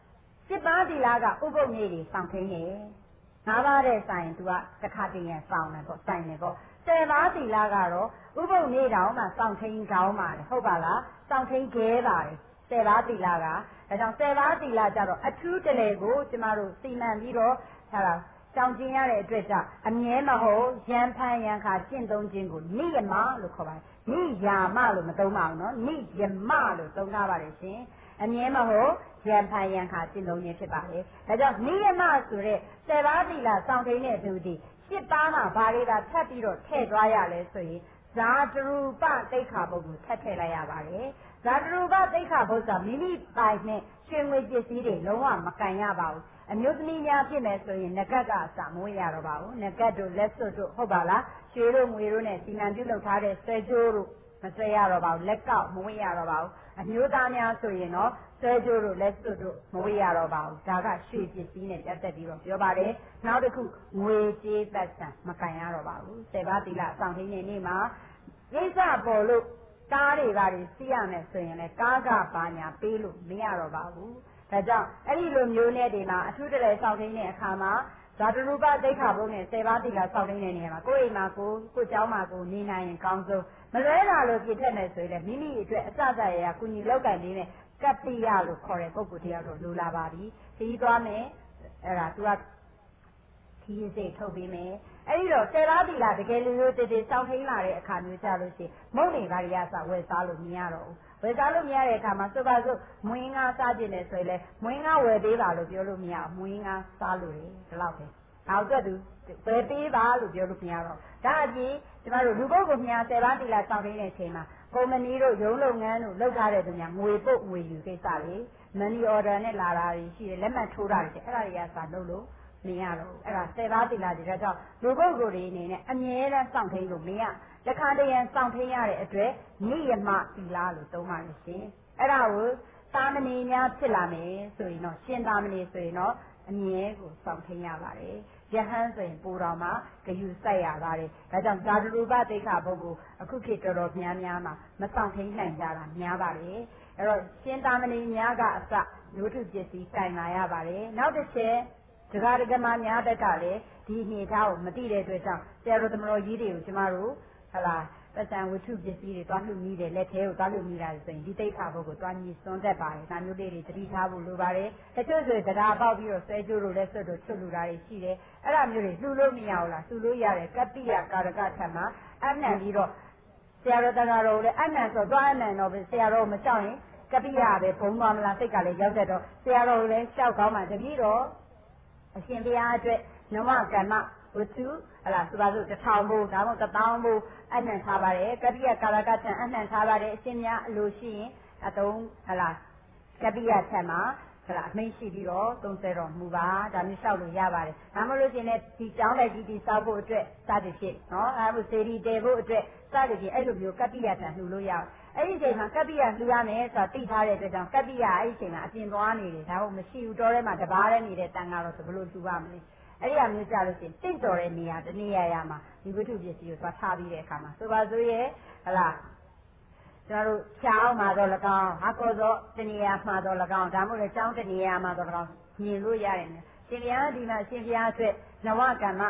7 ပါးသီလကဥပုသ်နေ့တွေစောင့်ထိန်နေ၅ ပါးတဲ့ဆိုင်သူကတစ်ခါတည်းရန်စောင့်တယ်ပေါ့ဆိုင်တယ်ပေါ့10 ပါးသီလကတော့ဥပုသ်နေ့တောင်မှစောင့်ထိန်ကောင်းပါတယ်ဟုတ်ပါလားစောင့်ထိန်ခဲပါတယ်10 ပါးသီလကဒါကြောင့်10 ပါးသီလကြတော့အထူးတလေကိုကျမတို့စီမံပြီးတော့ကြောင်ကျင်ရတဲ့အတွက်ကြောင့်အမြဲမဟုတ်ရံဖန်ရံခါကျင့်သုံးခြင်းကိုနိယမလို့ခေါ်ပါတယ်နိယာမလို့မသုံးပါဘူးနော်နိယမလို့သုံးထားပါတယ်ရှင်အမြဲမဟုတ်ရံဖန်ရံခါကျင့်သုံးခြင်းဖြစ်ပါတယ်ဒါကြောင့်နိယမဆိုတဲ့10 ပါးသီလစောင့်ထိန်တဲ့သူဒီ7 ပါးမှာဘာတွေသာထပ်ပြီးတော့ထည့်သွားရလဲဆိုရင်ဇာတရူပတိခါပုဂ္ဂိုလ်ထပ်ထည့်လိုက်ရပါတယ်ဇာတရူပတိခါပုဂ္ဂိုလ်မိမိပိုင်နဲ့ရွှေငွေပစ္စည်းတွေလုံးဝမကန်ရပါဘူးအမျိုးသမီးများဖြစ်မယ်ဆိုရင်ငကတ်ကအစမဝေးရတော့ပါဘူးငကတ်တို့လက်စွပ်တို့ဟုတ်ပါလားရွှေတို့ငွေတို့နဲ့စီမံပြုလုပ်ထားတဲ့ဆွဲကြိုးတို့မဆွဲရတော့ပါဘူးလက်ကောက်မဝေးရတော့ပါဘူးအမျိုးသားများဆိုရင်တော့ဆွဲကြိုးတို့လက်စွပ်တို့မဝေးရတော့ပါဘူးဒါကရွှေပစ္စည်းနဲ့ပြတ်သက်ပြီးတော့ပြောပါတယ်နောက်တစ်ခုငွေကြေးသက်ဆံမကန်ရတော့ပါဘူး10 ပါးသီလအဆောင်ထိန်တဲ့နေ့မှာကိစ္စပေါ်လို့ကားတွေပါစီးရမယ်ဆိုရင်လည်းကားကပါညာပေးလို့မရတော့ပါဘူးဒါကြောင့်အဲ့ဒီလိုမျိုးနဲ့ဒီမှာအထူးတလဲစောင့်ထိန်တဲ့အခါမှာဇာတရူပသိက္ခာပုဒ်နဲ့10 ပါးသီလစောင့်ထိန်တဲ့နေရာမှာကိုယ့်အိမ်မှာကိုယ့်เจ้าမှာကိုနေနိုင်ရင်ကောင်းဆုံးမလွဲတာလို့ပြည့်ထက်မယ်ဆိုရင်လည်းမိမိအတွက်အစစရရကုညီလောက်ကန်လေးနဲ့ကပ္ပိယလို့ခေါ်တဲ့ပုဂ္ဂိုလ်တရားတော့လိုလာပါပြီခီးသွားမယ်အဲ့ဒါသူကခီးစိတ်ထုတ်ပေးမယ်အဲ့ဒီတော့10 ပါးသီလတကယ်လို့တည်တည်စောင့်ထိန်လာတဲ့အခါမျိုးကြလို့ရှိရင်မုံနေပါရရစဝယ်စားလို့မရတော့ဘူးဝယ်စားလို့မရတဲ့အခါမှာဆိုပါစို့မွေးငါစားခြင်းနဲ့ဆိုရင်လေမွေးငါဝယ်ပေးပါလို့ပြောလို့မရဘူးမွေးငါစားလို့ရတယ်ဒီလောက်ပဲနောက်တော့သူဝယ်ပေးပါလို့ပြောလို့မရတော့ဒါအပြင်ကျမတို့လူပုဂ္ဂိုလ်များ10 ပါးသီလစောင့်ထိန်တဲ့အချိန်မှာကုမ္ပဏီတို့ရုံးလုပ်ငန်းတို့လုပ်ထားတဲ့သူများငွေပုတ်ငွေယူကိစ္စလေ money order နဲ့လာတာရှိတယ်လက်မှတ်ထိုးတာရှိအဲ့ဒါတွေကစလုပ်လို့မရတော့အဲ့ဒါ10 ပါးသီလတွေဒါကြောင့်လူပုဂ္ဂိုလ်တွေအနေနဲ့အမြဲတမ်းစောင့်ထိန်လို့မရတခါတရံစောင့်ထိန်ရတဲ့အတွက်နိယမသီလလို့သုံးပါလို့ရှင်အဲ့ဒါကိုသာမဏေများဖြစ်လာမယ်ဆိုရင်တော့ရှင်သာမဏေဆိုရင်တော့အမြဲကိုစောင့်ထိန်ရပါတယ်ယဟန်ဆိုရင်ပူတော်မှာဂယုစိုက်ရပါတယ်ဒါကြောင့်ဇာတရူပသိက္ခာပုဂ္ဂိုလ်အခုခေတ်တော်တော်များများမှာမစောင့်ထိန်နိုင်ကြတာများပါတယ်အဲ့တော့ရှင်သာမဏေများကအစလူထုပစ္စည်းတိုင်လာရပါတယ်နောက်တစ်ချက်ဒကာဒကမများတက်ကလည်းဒီအနေထားကိုမသိတဲ့အတွက်ကြောင့်ဆရာတော်သမတော်ကြီးတွေကိုကျမတို့ဟလာပတ်စံဝတ္ထုပစ္စည်းတွေတွားလှူမိတယ်လက်ထဲကိုတွားလှူမိတာဆိုရင်ဒီသိက္ခာဘုတ်ကိုတွားညီစွန့်တတ်ပါတယ်ဒါမျိုးလေးတွေသတိထားဖို့လိုပါတယ်တချို့ဆိုရင်တရားပေါက်ပြီးတော့ဆွဲကြိုးလို့လက်စွပ်တို့ချွတ်လူတာတွေရှိတယ်အဲ့ဒါမျိုးတွေလှူလို့မရဘူးလားလှူလို့ရတယ်ကပ္ပိယကာရကထမှာအနံပြီးတော့ဆရာတော်တရားတော်လည်းအနံဆိုတွားအနံတော့ဆရာတော်မလျှောက်ရင်ကပ္ပိယပဲဘုံသွားမလားစိတ်ကလည်းရောက်တတ်တော့ဆရာတော်လည်းလျှောက်ကောင်းမှတပည့်တော်အရှင်ဘုရားအတွက်နမကမ္မဝတ္ထုဟလာဆိုပါစို့1000ဘိုးဒါမှမဟုတ်1000ဘိုးအနှံထားပါတယ်ကပ္ပိယကာလကထံအနှံထားပါတယ်အရှင်များအလိုရှိရင်အသုံးဟလာကပ္ပိယထံမှာဟလာအမိန့်ရှိပြီးတော့သုံးဆတော်မူပါဒါမျိုးလျှောက်လို့ရပါတယ်ဒါမှမဟုတ်လို့ရှင်လည်းဒီကျောင်းလိုက်ဒီစောက်ဖို့အတွက်စသဖြင့်နော်အဲဒါစေတီတဲဖို့အတွက်စသဖြင့်အဲ့လိုမျိုးကပ္ပိယထံလှူလို့ရအောင်အဲ့ဒီအချိန်မှာကပ္ပိယလှူရမယ်ဆိုတာသိထားတဲ့အတွက်ကြောင့်ကပ္ပိယအဲ့ဒီအချိန်မှာအပြင်သွားနေတယ်ဒါမှမဟုတ်မရှိဘူးတော်ထဲမှာတပါးတည်းနေတဲ့တန်ကတော့ဘယ်လိုလှူရမလဲအဲ့ဒီအမျိုးကြလို့ရှိရင်တင့်တော်တဲ့နေရာတနေရာရာမှာဒီဝိတုပစ္စည်းကိုသွားထားပြီးတဲ့အခါမှာဆိုပါစို့ရဲ့ဟလားကျွန်တော်တို့ချောင်းမှာတော့၎င်းဟာကောသောတနေရာမှာတော့၎င်းဒါမှမဟုတ်လေချောင်းတနေရာမှာတော့၎င်းမြင်လို့ရတယ်ရှင်ဘုရားဒီမှာရှင်ဘုရားအတွက်နဝကမ္မ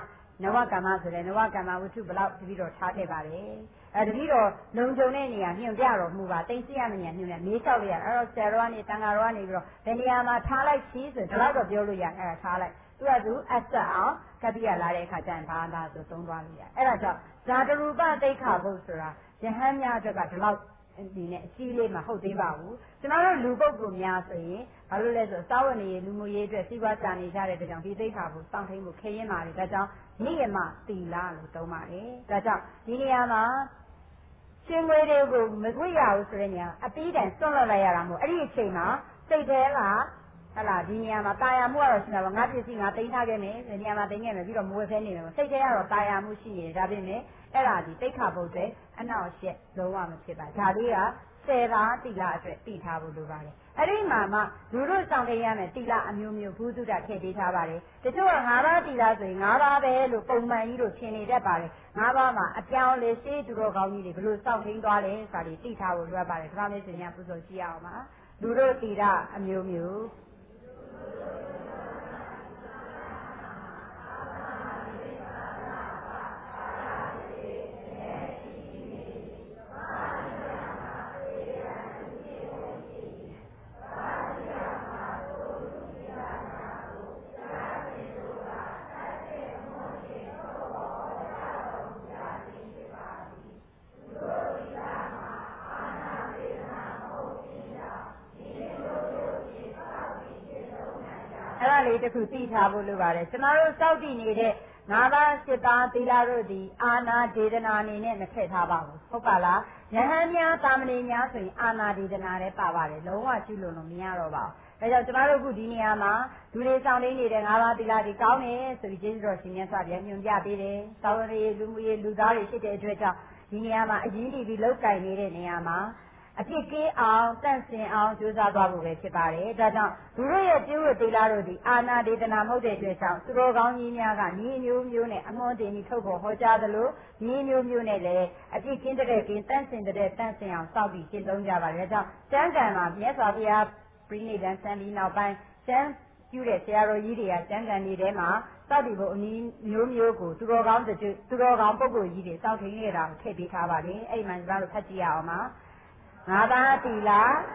နဝကမ္မဆိုတဲ့နဝကမ္မဝတ္ထုဘလောက်တပိတော့ထားခဲ့ပါလေတပိတော့လုံခြုံတဲ့နေရာညွှန်ပြတော်မူပါတိတ်စီရမညာညွှန်တယ်မေးလျှောက်လိုက်ရအဲ့တော့ဆရာတော်ကနေတန်ဃာတော်ကနေပြီးတော့ဘယ်နေရာမှာထားလိုက်ချီးဆိုဒီလောက်တော့ပြောလို့ရအဲ့ဒါထားလိုက်သူကသူအဆက်အောင်ကတိရလာတဲ့အခါကျရင်ဘာသာဆိုသုံးသွားလို့ရအဲ့ဒါကြောင့်ဇာတရူပသိက္ခာပုဒ်ဆိုတာယဟန်များအတွက်ကဒီလောက်ဒီနဲ့အစည်းလေးမှဟုတ်သေးပါဘူးကျွန်တော်တို့လူပုဂ္ဂိုလ်များဆိုရင်ဘာလို့လဲဆိုစာဝတ်နေလူမှုရေးအတွက်စီးပွားကြနေကြတဲ့အတွက်ကြောင့်ဒီသိက္ခာကိုစောင့်ထိန်ဖို့ခရင်ပါတယ်ဒါကြောင့်နိယမသီလလို့သုံးပါတယ်ဒါကြောင့်ဒီနေရာမှာရှင်ငွေတွေကိုမခွေရဘူးဆိုတဲ့နေရာအပြီးတိုင်စွန့်လွတ်လိုက်ရတာမို့အဲ့ဒီအချိန်မှာစိတ်ထဲကဟလာဒီနေရာမှာတာယာမှုကတော့ရှိမှာပါငါပစ္စည်းငါသိမ်းထားခဲ့မယ်ဒီနေရာမှာသိမ်းခဲ့မယ်ပြီးတော့မဝယ်ဖဲနေမယ်စိတ်ထဲကတော့တာယာမှုရှိနေတယ်ဒါပြင်မဲ့အဲ့ဒါဒီသိက္ခာပုဒ်တဲ့အနောက်ရှက်လုံးဝမဖြစ်ပါဒါလေးက10ပါးတိလအတွက်တည်ထားဖို့လိုပါတယ်အဲ့ဒီမှာမှလူတို့စောင့်သိရမယ်တိလအမျိုးမျိုးဘုသူတ္တထည့်ပေးထားပါတယ်တချို့က9ပါးတိလဆိုရင်9ပါးပဲလို့ပုံမှန်ကြီးလို့ထင်နေတတ်ပါတယ်9ပါးမှာအပြောင်းလဲရှေးသူတော်ကောင်းကြီးတွေဘလို့စောင့်သိသွားလဲဆိုတာဒီတည်ထားဖို့လိုအပ်ပါတယ်ဒါမှမဟုတ်ရင်ပူဇော်ကြည့်ရအောင်ပါလူတို့တိလအမျိုးမျိုးလေးတစ်ခုသိထားဖို့လိုပါတယ်ကျွန်တော်တို့စောင့်တည်နေတဲ့9ပါး10ပါးသီလတို့သည်အာနာဒေသနာအနေနဲ့မထည့်ထားပါဘူးဟုတ်ပါလားယဟန်များတာမဏေများဆိုရင်အာနာဒေသနာလည်းပါပါတယ်လုံးဝကျူးလွန်လို့မရတော့ပါဘူးဒါကြောင့်ကျွန်တော်တို့ခုဒီနေရာမှာလူတွေစောင့်နေတဲ့9ပါးသီလတွေကောင်းတယ်ဆိုပြီးကျေးဇူးတော်ရှင်မြတ်စွာဘုရားညွှန်ပြပေးတယ်သာဝရရေးလူမှုရေးလူသားတွေဖြစ်တဲ့အတွက်ကြောင့်ဒီနေရာမှာအရင်တည်ပြီးလောက်ကင်နေတဲ့နေရာမှာအဖြစ်ကင်းအောင်တန့်စင်အောင်ကြိုးစားသွားဖို့ပဲဖြစ်ပါတယ်ဒါကြောင့်သူတို့ရဲ့ပြုဝတ်သီလတို့သည်အာနာဒေသနာမဟုတ်တဲ့အတွက်ကြောင့်သူတော်ကောင်းကြီးများကညီမျိုးမျိုးနဲ့အမွန်တင်ပြီးထုတ်ဖို့ဟောကြားသလိုညီမျိုးမျိုးနဲ့လည်းအဖြစ်ကင်းတဲ့ကင်းတန့်စင်တဲ့တန့်စင်အောင်စောင့်ပြီးရှင်းသုံးကြပါတယ်ဒါကြောင့်ကျမ်းဂန်မှာမြတ်စွာဘုရားပြိဋိဒံဆံပြီးနောက်ပိုင်းကျမ်းပြုတဲ့ဆရာတော်ကြီးတွေကကျမ်းဂန်တွေထဲမှာစောင့်တည်ဖို့အနည်းမျိုးမျိုးကိုသူတော်ကောင်းပုဂ္ဂိုလ်ကြီးတွေစောင့်ထိန်နေတာကိုထည့်ပေးထားပါတယ်အဲ့ဒီမှာကျွန်တော်တို့ဖတ်ကြည့်ရအောင်ပါ9ပါးသီလ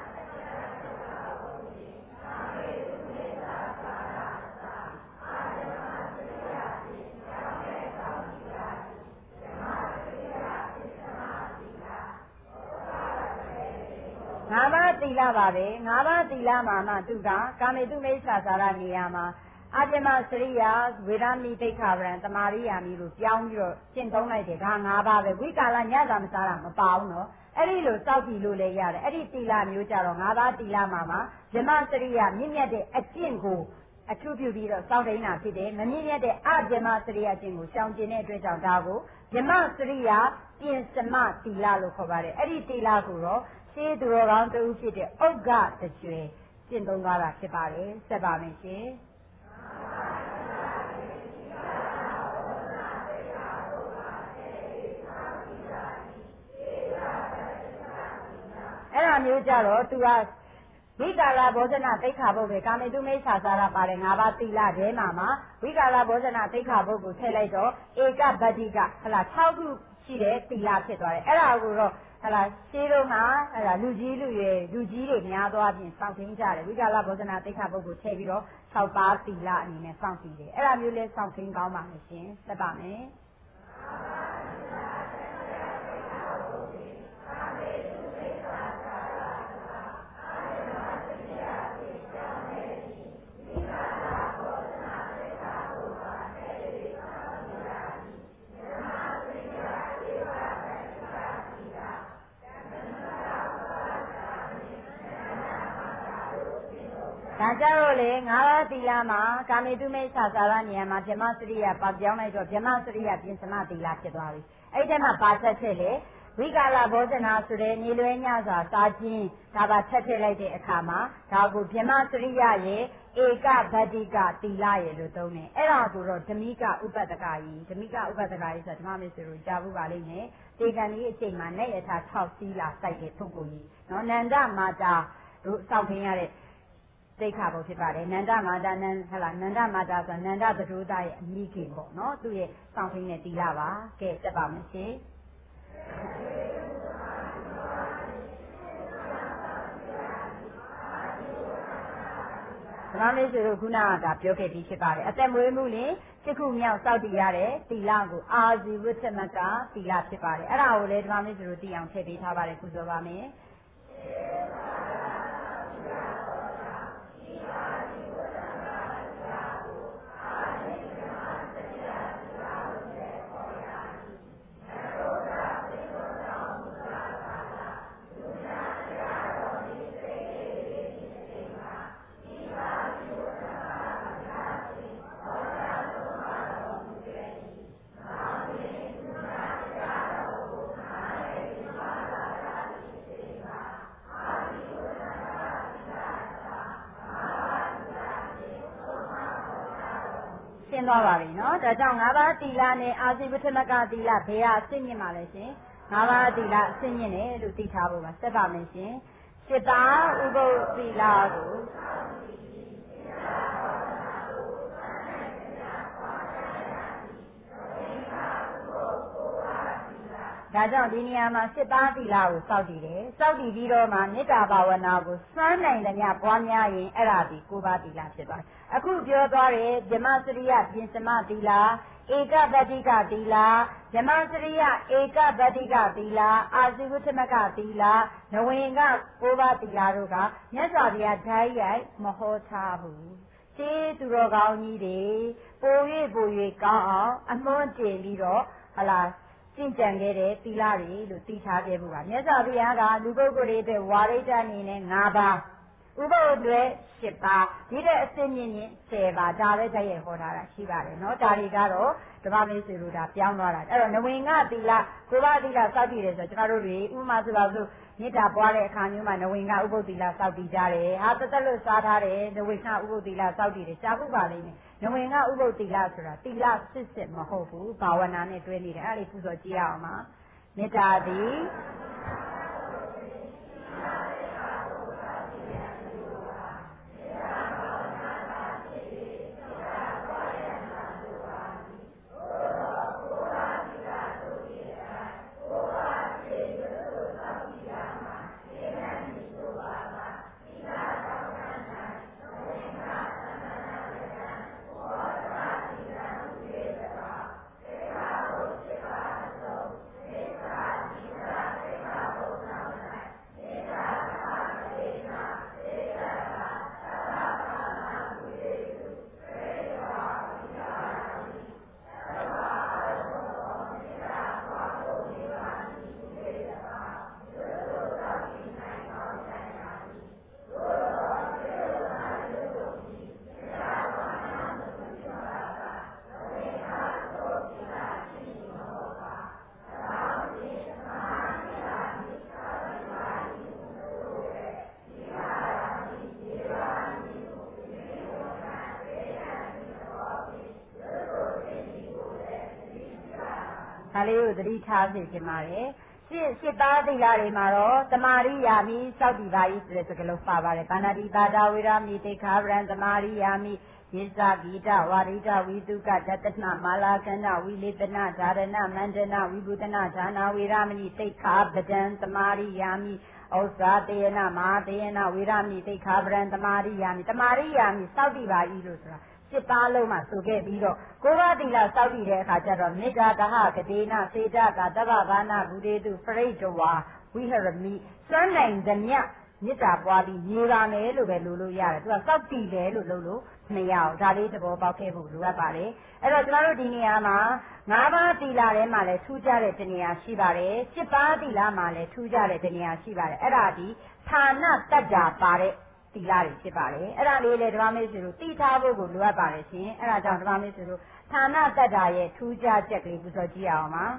9ပါးသီလပါပဲ9ပါးသီလမှာမှသူကကာမေတုမိစ္ဆာစာရနေရာမှာအာဇမစရိယာဝေဒမိဒိဋ္ဌဗရံတမာရိယာမိလို့ပြောင်းပြီးတော့ရှင်းသုံးလိုက်တယ်ဒါ9ပါးပဲဝိကာလညတာမစားတာမပါဘူးနော်အဲ့ဒီလိုစောက်တည်လို့လည်းရတယ်အဲ့ဒီသီလမျိုးကြတော့9ပါးသီလမှာဇမစရိယမြင့်မြတ်တဲ့အကျင့်ကိုအထူးပြုပြီးတော့စောင့်ထိန်တာဖြစ်တယ်မမြင့်မြတ်တဲ့အဇမစရိယအကျင့်ကိုရှောင်ကျင်တဲ့အတွက်ကြောင့်ဒါကိုဇမစရိယပြင်စမသီလလို့ခေါ်ပါတယ်အဲ့ဒီသီလကိုတော့ရှေးသူတော်ကောင်းတူဖြစ်တဲ့ဥက္ကတကျွေကျင့်သုံးသွားတာဖြစ်ပါတယ်ဆက်ပါမယ်ရှင်အဲ့ဒါမျိုးကြတော့သူကဝိကာလဘောဇနာသိက္ခာပုဒ်ပဲကာမေတုမိစ္ဆာစာရပါတယ်9ပါးသီလထဲမှာဝိကာလဘောဇနာသိက္ခာပုဒ်ကိုထည့်လိုက်တော့ဧကဗတ္တိကဟလာ6ခုရှိတဲ့သီလဖြစ်သွားတယ်အဲ့ဒါကိုတော့ဟလာရှင်းတော့မှအဲ့ဒါလူကြီးတွေများသွားပြင်စောင့်သိမ်းကြတယ်ဝိကာလဘောဇနာသိက္ခာပုဒ်ကိုထည့်ပြီးတော့6ပါးသီလအနေနဲ့စောင့်သိတယ်အဲ့ဒါမျိုးလဲစောင့်သိမ်းကောင်းပါမယ်ရှင်ဆက်ပါမယ်ဒါကြတော့လေ9ပါးသီလမှာကာမေတုမိစ္ဆာစာရနေရာမှာဗြဟ္မစရိယပါပြောင်းလိုက်တော့ဗြဟ္မစရိယပြင်စမသီလဖြစ်သွားပြီအဲ့ဒီမှာပါဆက်ချက်လေဝိကာလဘောဇနာဆိုတဲ့နေလွဲညစွာစားခြင်းဒါပါထည့်လိုက်တဲ့အခါမှာဒါကိုဗြဟ္မစရိယရဲ့ဧကဗတ္တိကသီလရဲ့လို့သုံးတယ်အဲ့ဒါကိုတော့ဓမိကဥပတ္တကကြီးဆိုတာဓမ္မမေဆွေတို့ကြားဖို့ပါလိမ့်မယ်တေကံကြီးအချိန်မှာနဲ့ရထား6သီလစိုက်တဲ့ပုဂ္ဂိုလ်ကြီးနော်နန္ဒမာတာတို့စောင့်ထင်ရတဲ့သိက္ခာပုဒ်ဖြစ်ပါတယ်နန္ဒမာတာနန္ဒမာတာဆိုနန္ဒသတို့သားရဲ့အမိခင်ပေါ့နော်သူ့ရဲ့စောင့်ထိန်တဲ့သီလပါကဲတက်ပါမယ်ရှင်ဓမ္မလေးဆိုတော့ခုနကဒါပြောခဲ့ပြီးဖြစ်ပါတယ်အသက်မွေးမှုလင်7ခုမြောက်စောင့်တည်ရတဲ့သီလကိုအာဇီဝတ္တမကသီလဖြစ်ပါတယ်အဲ့ဒါကိုလည်းဓမ္မလေးဆိုတော့သိအောင်ထည့်ပေးထားပါတယ်ခုဆိုပါမယ်သွားပါပြီနော်ဒါကြောင့်5ပါးသီလနဲ့အာဇီဝတ္တမကသီလဘယ်ဟာအစစ်မြင့်ပါလဲရှင်5ပါးသီလအစစ်မြင့်တယ်လို့သိထားဖို့ပါဆက်ပါမယ်ရှင်7ပါးဥပုသ်သီလကိုဒါကြောင့်ဒီနေရာမှာ7ပါးသီလကိုစောင့်တည်တယ်စောင့်တည်ပြီးတော့မှမေတ္တာဘာဝနာကိုစွမ်းနိုင်သမျှပွားများရင်အဲ့ဒါဒီ9ပါးသီလဖြစ်ပါတယ်အခုပြောသွားတဲ့ဓမ္မစရိယပြင်စမသီလဧကပတ္တိကသီလဓမ္မစရိယဧကပတ္တိကသီလအာဇီဝတ္တမကသီလနဝင်က9ပါးသီလတို့ကမြတ်စွာဘုရားဓာတ်ရိုက်မဟောထားဘူးကျေးသူတော်ကောင်းကြီးတွေပို၍ကောင်းအောင်အမွှန်းတင်ပြီးတော့ဟလာကျင့်ကြံခဲ့တဲ့သီလတွေလို့သိထားခဲ့မှုပါမြတ်စွာဘုရားကလူပုဂ္ဂိုလ်တွေအတွက်ဝါရိတ္တအနေနဲ့5ပါးဥပုသ်တွေ7ပါးဒီတဲ့အစစ်မြင့်ရင်10ပါးဒါပဲတည်းရဟောထားတာရှိပါတယ်เนาะဒါတွေကတော့ဓမ္မမင်းစီလို့ဒါပြောင်းသွားတာအဲ့တော့နဝင်ကသီလ9ပါးသီလစောင့်တည်တယ်ဆိုတော့ကျွန်တော်တို့တွေဥပမာဆိုတော့မေတ္တာပွားတဲ့အခါမျိုးမှာနဝင်ကဥပုသ်သီလစောင့်တည်ကြတယ်ဟာသက်လို့စားထားတယ်နဝင်ကဥပုသ်သီလစောင့်တည်တယ်ရှားဖို့ပါလိမ့်မယ်နဝင်ကဥပုသ်သီလဆိုတာသီလစစ်မဟုတ်ဘူးဘာဝနာနဲ့တွဲနေတယ်အဲ့ဒါလေးပူဇော်ကြည့်ရအောင်ပါမေတ္တာသည်ဒါလေးကိုသတိထားစေချင်ပါတယ်7ပါးသီလတွေမှာတော့တမာရိယာမိစောက်တည်ပါ၏ဆိုတဲ့စကားလုံးပါပါတယ်ဗန္ဒတိပါဒဝေရမိတိခါဗရံတမာရိယာမိယေဇဂီတဝါရိတဝိတုကဒတနမာလာကန္နဝိလေတနာဓာရဏမန္တနာဝိဘုဒနာဌာနာဝေရမဏိတိခါပဒံတမာရိယာမိဩဇာတေယနာမဟာတေယနာဝေရမဏိတိခါဗရံတမာရိယာမိစောက်တည်ပါ၏လို့ဆိုတာ7ပါးလုံးမှာဆိုခဲ့ပြီးတော့9ပါးသီလစောင့်တည်တဲ့အခါကျတော့မေတ္တာကဟကတိနာစေတကတဗ္ဗဘာနာဘုဒေတုပရိတဝါဝိဟရမိစွမ်းနိုင်သမျှမေတ္တာပွားပြီးနေပါမယ်လို့ပဲလို့ရတယ်သူကစောင့်တည်တယ်လို့လို့မရအောင်ဒါလေးသဘောပေါက်ခဲ့ဖို့လိုအပ်ပါတယ်အဲ့တော့ကျွန်တော်တို့ဒီနေရာမှာ9ပါးသီလထဲမှာလည်းထူးခြားတဲ့တနေရာရှိပါတယ်7ပါးသီလမှာလည်းထူးခြားတဲ့တနေရာရှိပါတယ်အဲ့ဒါဒီဌာနတတ္တာပါတဲ့သီလတွေဖြစ်ပါတယ်အဲ့ဒါလေးလေဓမ္မမေစုတို့သိထားဖို့ကိုလိုအပ်ပါတယ်ရှင်အဲ့ဒါကြောင့်ဓမ္မမေစုတို့ဌာနတတ္တာရဲ့ထူးခြားချက်ကလေးပူဇော်ကြည့်အောင်ပါ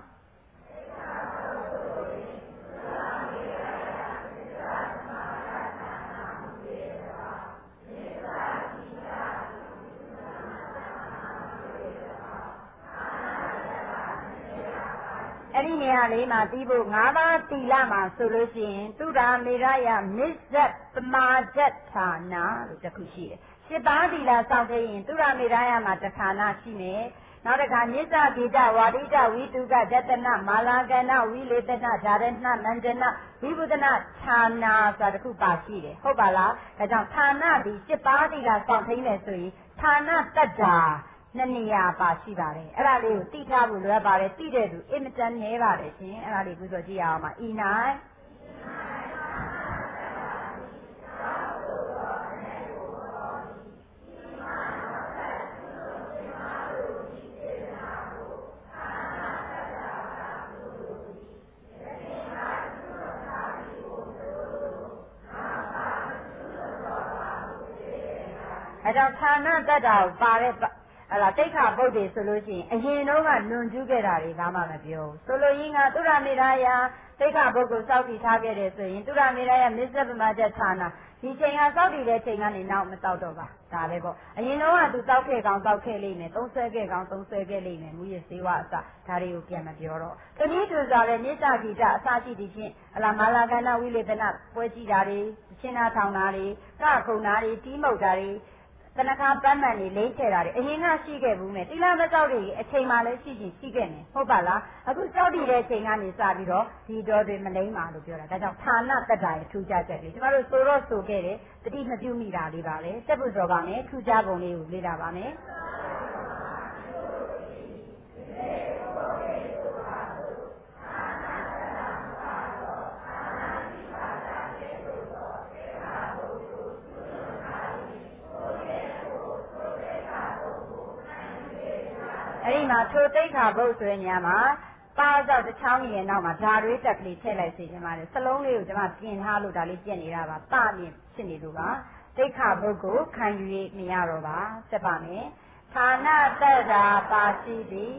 အဲ့ဒီနေရာလေးမှာတီးဖို့၅ပါးတီလာမှာဆိုလို့ရှိရင်သုဒ္ဓမေရယမစ္ဆတ်သမာဓတ်ဌာနလို့တစ်ခုရှိတယ်7ပါးတီလာစောင့်ခဲ့ရင်သုဒ္ဓမေရယမှာတစ်ဌာနရှိမယ်နောက်တစ်ခါနိစ္စဂေတဝါဒိတဝိတုကဒတနာမာလာကဏဝိလေတနာဓာရဏမန္တနာဝိဘုဒနာဌာနာဆိုတာတစ်ခုပါရှိတယ်ဟုတ်ပါလားဒါကြောင့်ဌာနဒီ7ပါးတီလာစောင့်ထိန်တယ်ဆိုရင်ဌာနတတ္တာနှစ်နေရာပါရှိပါတယ်အဲ့ဒါလေးကိုသိထားဖို့လွယ်ပါတယ်သိတဲ့သူအင်မတန်နည်းပါတယ်ရှင်အဲ့ဒါလေးကိုဆိုကြည့်ရအောင်ပါဤနိုင်အဲ့တော့ဌာနတတ္တာကိုပါတဲ့အဲ့ဒါတိခါပုတ်တယ်ဆိုလို့ရှိရင်အရင်တော့ကလွန်ကျူးခဲ့တာတွေဘာမှမပြောဆိုလိုရင်းကသုဒ္ဓမေရယတိခါပုတ်ကိုစောက်တည်ထားခဲ့တယ်ဆိုရင်သုဒ္ဓမေရယမစ္ဆပမဇ္ဇဌာနဒီချိန်ကစောက်တည်တဲ့ချိန်ကနေနောက်မစောက်တော့ပါဒါပဲပေါ့အရင်တော့ကသူစောက်ခဲ့ကောင်းစောက်ခဲ့လိမ့်မယ်သုံးဆွဲခဲ့ကောင်းသုံးဆွဲခဲ့လိမ့်မယ်မူရစေဝအစဒါတွေကိုပြန်မပြောတော့တနည်းတူစွာပဲနိစ္စဂိတအစရှိသည်ဖြင့်အလားမာလာကဏဝိလေတနာပွဲကြည့်တာတွေရှင်းနာထောင်တာတွေကခုံတာတွေတီးမှုတ်တာတွေတနခါပန်းမှန်လေးလိမ့်ချတာတွေအရင်ကရှိခဲ့ဘူးမယ်တိလာမကြောက်တွေအချိန်မှလည်းရှိခဲ့မယ်ဟုတ်ပါလားအခုကြောက်တည်တဲ့အချိန်ကနေစပြီးတော့ဒီတော်တွေမလိမ့်ပါလို့ပြောတာဒါကြောင့်ဌာနတတ္တာရဲ့ထူးခြားချက်လေးကျမတို့ဆိုတော့ဆိုခဲ့တယ်တတိမပြုမိတာလေးပါပဲတက်ဖို့တော်ပါမယ်ထူးခြားပုံလေးကိုလေ့လာပါမယ်အဲ့ဒီမှာထိုတိခါဘုတ်ဆိုတဲ့နေရာမှာပါးကြောက်တစ်ချောင်းရဲ့နောက်မှာဓာရွေးတက်ကလေးထည့်လိုက်စေချင်ပါတယ်စလုံးလေးကိုကျွန်မပြင်ထားလို့ဒါလေးပြက်နေတာပါပမြင်ဖြစ်နေလို့ပါတိခါဘုတ်ကိုခံယူရမရတော့ပါဆက်ပါမယ်ဌာနတတ္တာပါရှိသည်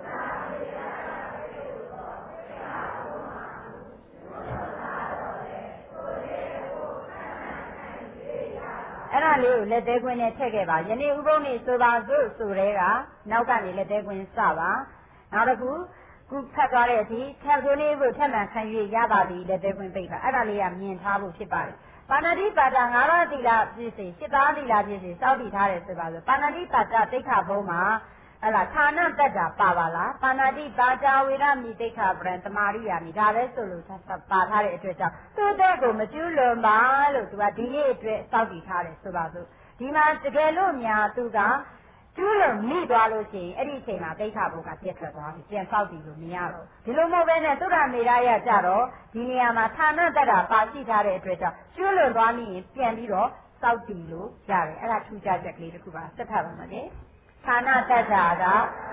အဲ့ဒါလေးကိုလက်သေးခွင်းနဲ့ထည့်ခဲ့ပါယနေ့ဥပုံနေ့ဆိုပါစို့ဆိုတဲ့ကနောက်ကနေလက်သေးခွင်းစပါနောက်တစ်ခုခုဖတ်သွားတဲ့အထိထပ်ဆိုလေးကိုထပ်မှန်ခံယူရပါသည်လက်သေးခွင်းပိတ်ပါအဲ့ဒါလေးကမြင်ထားဖို့ဖြစ်ပါတယ်ပါဏာတိပါဒ၅ပါးသီလပြည့်စုံ7ပါးသီလပြည့်စုံစောင့်တည်ထားတယ်ဆိုပါဆိုပါဏာတိပါဒတိခါဘုံမှာဟလာဌာနတတ္တာပါပါလားပါဏာတိပါဒဝေရမိတိခါပရံတမာရိယာမိဒါပဲဆိုလို့ပါထားတဲ့အတွက်ကြောင့်သူ့တဲ့ကိုမကျူးလွန်ပါလို့သူကဒီနေ့အတွက်စောင့်တည်ထားတယ်ဆိုပါစို့ဒီမှာတကယ်လို့များသူကကျူးလွန်မိသွားလို့ရှိရင်အဲ့ဒီအချိန်မှာတိခါဘုံကပြည့်ထွက်သွားပြီပြန်စောင့်တည်လို့မရတော့ဒီလိုမဟုတ်ဘဲနဲ့သုဒ္ဓမေရယကြတော့ဒီနေရာမှာဌာနတတ္တာပါရှိထားတဲ့အတွက်ကြောင့်ကျူးလွန်သွားမိရင်ပြန်ပြီးတော့စောင့်တည်လို့ရတယ်အဲ့ဒါထူးခြားချက်ကလေးတစ်ခုပါဆက်ဖတ်ပါမယ်ဌာနတတ္တာက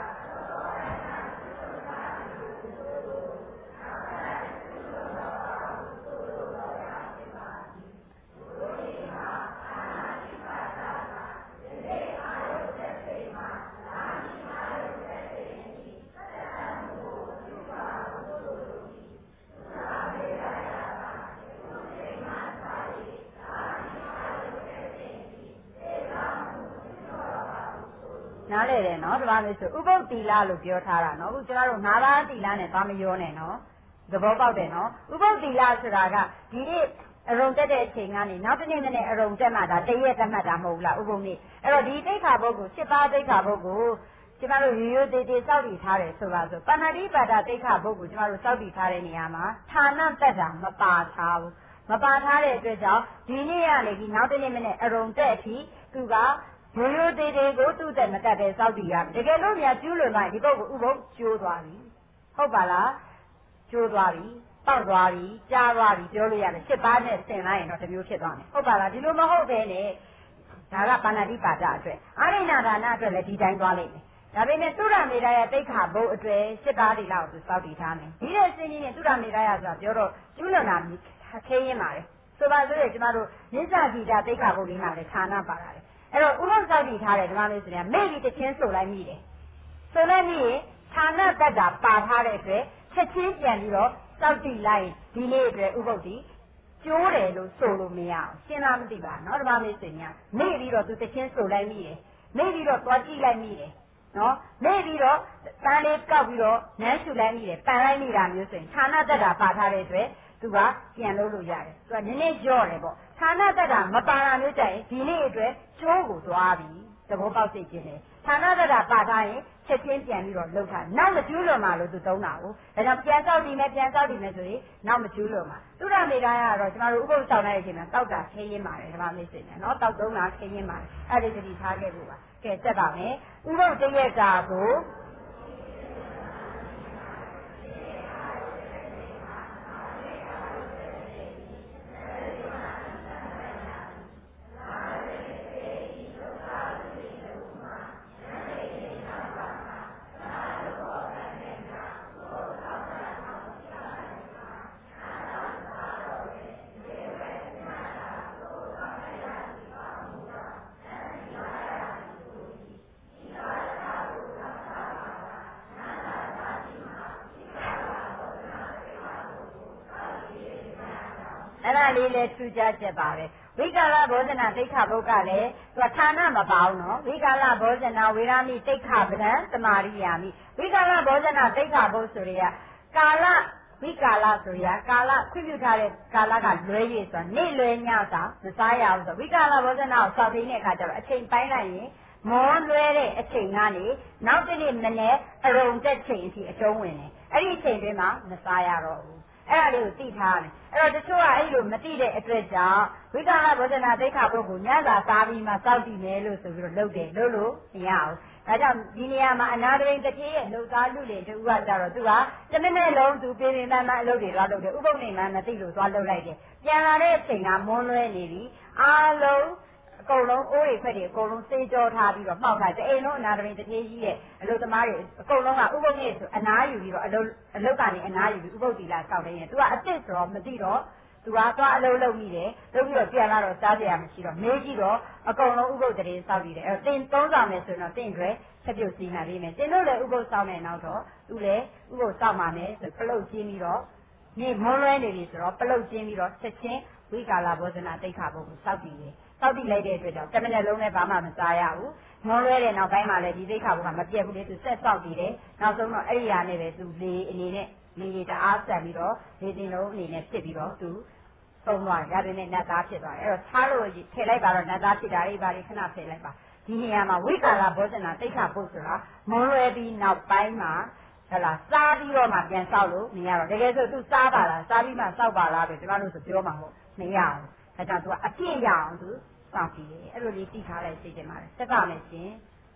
နားလေတယ်နော်ဒီမှာလို့ဆိုဥပုပ်တီလာလို့ပြောထားတာနော်အခုကျွန်တော်တို့၅ပါးတီလာနဲ့ဘာမရောနဲ့နော်သဘောပေါက်တယ်နော်ဥပုပ်တီလာဆိုတာကဒီနေ့အရုံတက်တဲ့အချိန်ကနေနောက်တစ်နေ့နဲ့အရုံတက်မှဒါတရက်တက်မှတ်တာမဟုတ်လားဥပုပ်နေ့အဲ့တော့ဒီတိခါဘုတ်ကို7ပါးတိခါဘုတ်ကိုကျွန်တော်တို့ရိုးရိုးသေးသေးစောင့်တည်ထားတယ်ဆိုပါဆိုပဏာတိပါဒတိခါဘုတ်ကိုကျွန်တော်တို့စောင့်တည်ထားတဲ့နေရာမှာဌာနတက်တာမပါထားဘူးမပါထားတဲ့အတွက်ကြောင့်ဒီနေ့ကနေဒီနောက်တစ်နေ့နဲ့အရုံတက်အထိသူကရိုးရိုးသေးသေးကိုသူ့တက်မတက်တဲ့စောက်တည်ရတကယ်လို့များကျူးလွန်လိုက်ဒီပုဂ္ဂိုလ်ဥပုပ်ကျိုးသွားပြီဟုတ်ပါလားကျိုးသွားပြီပေါက်သွားပြီကြားသွားပြီပြောလို့ရတယ်7ပါးနဲ့ဆင်လိုက်ရင်တော့တစ်မျိုးဖြစ်သွားမယ်ဟုတ်ပါလားဒီလိုမဟုတ်ဘဲနဲ့ဒါကပါဏာတိပါဒအတွက်အာရိဏဒါနအတွက်လည်းဒီတိုင်းသွားလိမ့်မယ်ဒါပေမဲ့သုဒ္ဓမေတ္တာရဲ့တိခါဘုတ်အတွက်7ပါးဒီလောက်သူစောက်တည်ထားမယ်ဒီတဲ့စင်းကြီးနဲ့သုဒ္ဓမေတ္တာရဆိုတာပြောတော့ကျူးလွန်တာခင်းရင်ပါလေဆိုပါစို့ကျမတို့နိစ္စဂိတာတိခါဘုတ်လေးမှာလည်းဌာနပါတာလေအဲ့တော့ဥပုပ်စောက်တည်ထားတယ်ဒီမှာလို့ဆိုရင်မိပြီးတစ်ချင်းဆိုလိုက်မိတယ်ဆိုလိုက်မိရင်ဌာနတတ္တာပါထားတဲ့အတွက်ချက်ချင်းပြန်ပြီးတော့စောက်တည်လိုက်ဒီနေ့အတွက်ဥပုပ်တည်ကျိုးတယ်လို့ဆိုလို့မရအောင်ရှင်းလားမသိပါနော်ဒီမှာလို့ဆိုရင်မိပြီးတော့သူတစ်ချင်းဆိုလိုက်မိတယ်မိပြီးတော့သွားကြည့်လိုက်မိတယ်နော်နေပြီးတော့တန်းလေးကောက်ပြီးတော့နန်းရှူလိုက်မိတယ်ပန်လိုက်မိတာမျိုးဆိုရင်ဌာနတက်တာပါထားတဲ့အတွက်သူကပြန်လုပ်လို့ရတယ်သူကနည်းနည်းကြော့တယ်ပေါ့ဌာနတက်တာမပါတာမျိုးကြရင်ဒီနေ့အတွက်ကျိုးကိုသွားပြီသဘောပေါက်သိခြင်းတယ်ဌာနတက်တာပါထားရင်ချက်ချင်းပြန်ပြီးတော့လှုပ်ထားနောက်မကျူးလွန်မှလို့သူသုံးတာကိုဒါကြောင့်ပြန်ဆောက်တည်မယ်ဆိုရင်နောက်မကျူးလွန်မှသူရမေတာကတော့ကျမတို့ဥပုသ်ဆောင်တဲ့အချိန်မှာတောက်တာခင်းရင်းပါတယ်ဓမ္မမိတ်ဆွေနဲ့နော်တောက်သုံးတာခင်းရင်းပါတယ်အဲ့ဒီတတိထားခဲ့ဖို့ပါကဲတက်ပါမယ်ဥပုသ်တရက်တာကိုလေးလဲထူးခြားချက်ပါပဲဝိကာလဘောဇနာသိက္ခာပုဒ်ကလည်းသူဌာနမပေါင်းနော်ဝိကာလဘောဇနာဝေရမိသိက္ခာပဒံသမာရိယာမိဝိကာလဘောဇနာသိက္ခာပုဒ်ဆိုရကာလဝိကာလဆိုရကာလခွင့်ပြုထားတဲ့ကာလကလွဲရည်ဆိုနေ့လွဲညစာမစားရဘူးဆိုဝိကာလဘောဇနာကိုစောင့်သိတဲ့အခါကျတော့အချိန်ပိုင်းလိုက်ရင်မောလွဲတဲ့အချိန်ကနေနောက်တစ်နေ့မနေ့အရုံတက်ချိန်အထိအကျုံးဝင်တယ်အဲ့ဒီအချိန်တွင်းမှာမစားရတော့ဘူးအဲ့ဒါလေးကိုသိထားတယ်အဲ့တော့တချို့ကအဲ့လိုမသိတဲ့အတွက်ကြောင့်ဝိကာလဘောဇနာသိက္ခာပုဒ်ကိုညစာစားပြီးမှစောင့်တည်မယ်လို့ဆိုပြီးတော့လုပ်တယ်လို့မရအောင်ဒါကြောင့်ဒီနေရာမှာအနာတရိန်တစ်ပြေးရဲ့လှုပ်သားလူလေတူကကြတော့သူကတမနဲ့လုံးသူပြေးပြေးမှန်မှန်အလုပ်တွေသွားလုပ်တယ်ဥပုပ်နေမှမသိလို့သွားလုပ်လိုက်တယ်ပြန်လာတဲ့အချိန်ကမွန်းလွဲနေပြီအားလုံးအကုန်လုံးအိုးတွေဖက်တွေအကုန်လုံးစေးကြောထားပြီးတော့မှောက်ထားတယ်အိမ်လုံးအနာတရိန်တစ်ပြေးကြီးရဲ့အလုပ်သမားတွေအကုန်လုံးကဥပုပ်နေဆိုအနာယူပြီးတော့အလုပ်ကနေအနာယူပြီးဥပုပ်တီလာစောက်နေတယ်သူကအစ်စ်ဆိုတော့မသိတော့သူကသွားအလုံးလုံးမိတယ်လုပ်ပြီးတော့ပြန်လာတော့စားကြရမရှိတော့မေးကြည့်တော့အကုန်လုံးဥပုပ်တရေစောက်ပြီးတယ်အဲ့တော့တင်သုံးဆောင်မယ်ဆိုတော့တင့်တွေချက်ပြုတ်စီးမှပြီးမယ်တင်လို့လည်းဥပုပ်စောက်မယ်နောက်တော့သူလည်းဥပုပ်စောက်မှမယ်ဆိုပလုတ်ကျင်းပြီးတော့နေမွန်းလွဲနေပြီဆိုတော့ပလုတ်ကျင်းပြီးတော့ချက်ချင်းဝိကာလဘောဇနာသိက္ခာပုဒ်ကိုစောက်တည်တယ်စောက်တည်လိုက်တဲ့အတွက်ကြောင့်တမန်လုံးလည်းဘာမှမစားရဘူးမွန်းလွဲတဲ့နောက်ပိုင်းမှာလည်းဒီသိက္ခာပုဒ်ကမပြတ်ဘူးလေသူဆက်စောက်တည်တယ်နောက်ဆုံးတော့အဲ့ဒီဟာနဲ့ပဲသူလေအနေနဲ့လေတအားဆက်ပြီးတော့လေတင်လုံးအနေနဲ့ဖြစ်ပြီးတော့သူသုံးသွားရတဲ့နဲ့နတ်သားဖြစ်သွားတယ်အဲ့တော့ထားလို့ထည့်လိုက်ပါတော့နတ်သားဖြစ်တာလေးပါလေးခဏထည့်လိုက်ပါဒီနေရာမှာဝိကာလဘောဇနာသိက္ခာပုဒ်ဆိုတာမွန်းလွဲပြီးနောက်ပိုင်းမှာဟလာစားပြီးတော့မှပြန်ဆောက်လို့မရတော့တကယ်ဆိုသူစားပါလားစားပြီးမှဆောက်ပါလားပဲကျွန်တော်တို့ဆိုပြောမှာဟုတ်မရအောင်ဒါကြောင့်သူကအပြည့်ရအောင်သူစောင့်ကြည့်တယ်အဲ့လိုလေးသိထားလိုက်သိတယ်မှာစက်ပါမယ်ရှင်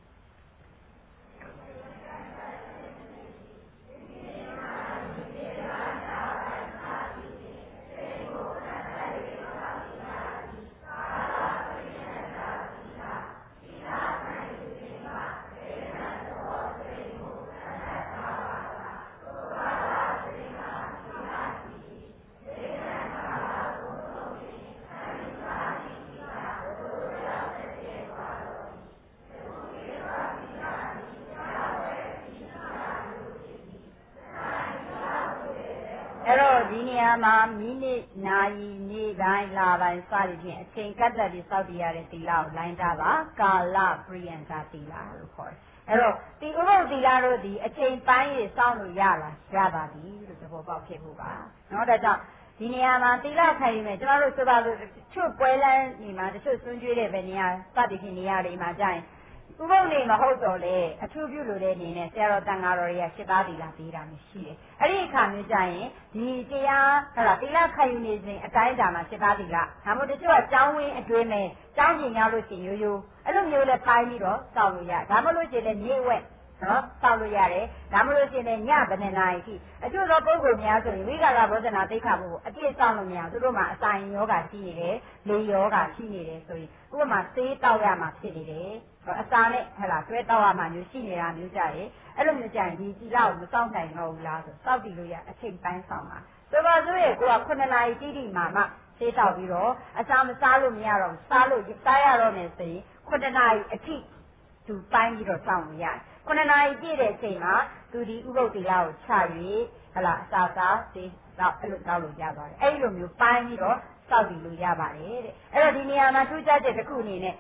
ဒီနေရာမှာမိနစ်နာရီနေ့တိုင်းလပိုင်းစသည်ဖြင့်အချိန်ကတ်သက်ပြီးစောင့်တည်ရတဲ့သီလကိုလိုင်းတာပါကာလပရိယံတာသီလလို့ခေါ်တယ်အဲ့တော့ဒီဥပုသ်သီလတို့ဒီအချိန်ပိုင်းရေးစောင့်လို့ရလားရပါပြီလို့သဘောပေါက်ဖြစ်ဖို့ပါနော်ဒါကြောင့်ဒီနေရာမှာသီလခံရမယ်ကျွန်တော်တို့ဆိုပါလို့တချို့ပွဲလမ်းနေမှာတချို့ဆွံ့ကျွေးတဲ့ပဲနေရာစသည်ဖြင့်နေရာတွေမှာကြာရင်ဥပုသ်နေမဟုတ်တော့လေအထူးပြုလို့တဲ့အနေနဲ့ဆရာတော်တန်ဃာတော်တွေက7ပါးသီလပေးတာမရှိတယ်အဲ့ဒီအခါမျိုးကြာရင်ဒီတရားဟုတ်လားသီလခံယူနေစဉ်အတိုင်းအတာမှာ7ပါးသီလဒါမှမဟုတ်တချို့ကကျောင်းဝင်းအတွင်းမဲ့ကျောင်းကျင်ရောက်လို့ရှိရင်ရိုးရိုးအဲ့လိုမျိုးလဲပိုင်းပြီးတော့စောင့်လို့ရဒါမှမဟုတ်လို့ရှိရင်လည်းမြေဝက်နော်စောင့်လို့ရတယ်ဒါမှမဟုတ်လို့ရှိရင်လည်းညဘယ်နှစ်နာရီထိအကျိုးသောပုဂ္ဂိုလ်များဆိုရင်ဝိကာလဘောဇနာသိက္ခာပုဒ်ကိုအပြည့်စောင့်လို့မရဘူးသူတို့မှာအဆိုင်ယောဂရှိနေတယ်လေယောဂရှိနေတယ်ဆိုရင်ဥပမာသေးတောက်ရမှာဖြစ်နေတယ်အစာနဲ့ဟဲ့လားတွဲတောက်ရမှာမျိုးရှိနေတာမျိုးကြတယ်အဲ့လိုမျိုးကြရင်ဒီသီလကိုမစောင့်နိုင်တော့ဘူးလားဆိုစောင့်တည်လို့ရအချိန်ပိုင်းစောင့်ပါဆိုပါစို့ရဲ့ကိုက9နာရီတိတိမှသေးတောက်ပြီးတော့အစာမစားလို့မရတော့စားလို့စားရတော့မယ်ဆိုရင်9နာရီအထိသူပိုင်းပြီးတော့စောင့်လို့ရတယ်9နာရီပြည့်တဲ့အချိန်မှာသူဒီဥပုသ်သီလကိုချ၍ဟလာအစာစားသေးတော့အဲ့လိုတောက်လို့ရပါတယ်အဲ့လိုမျိုးပိုင်းပြီးတော့စောင့်တည်လို့ရပါတယ်တဲ့အဲ့တော့ဒီနေရာမှာထူးခြားချက်တစ်ခုအနေနဲ့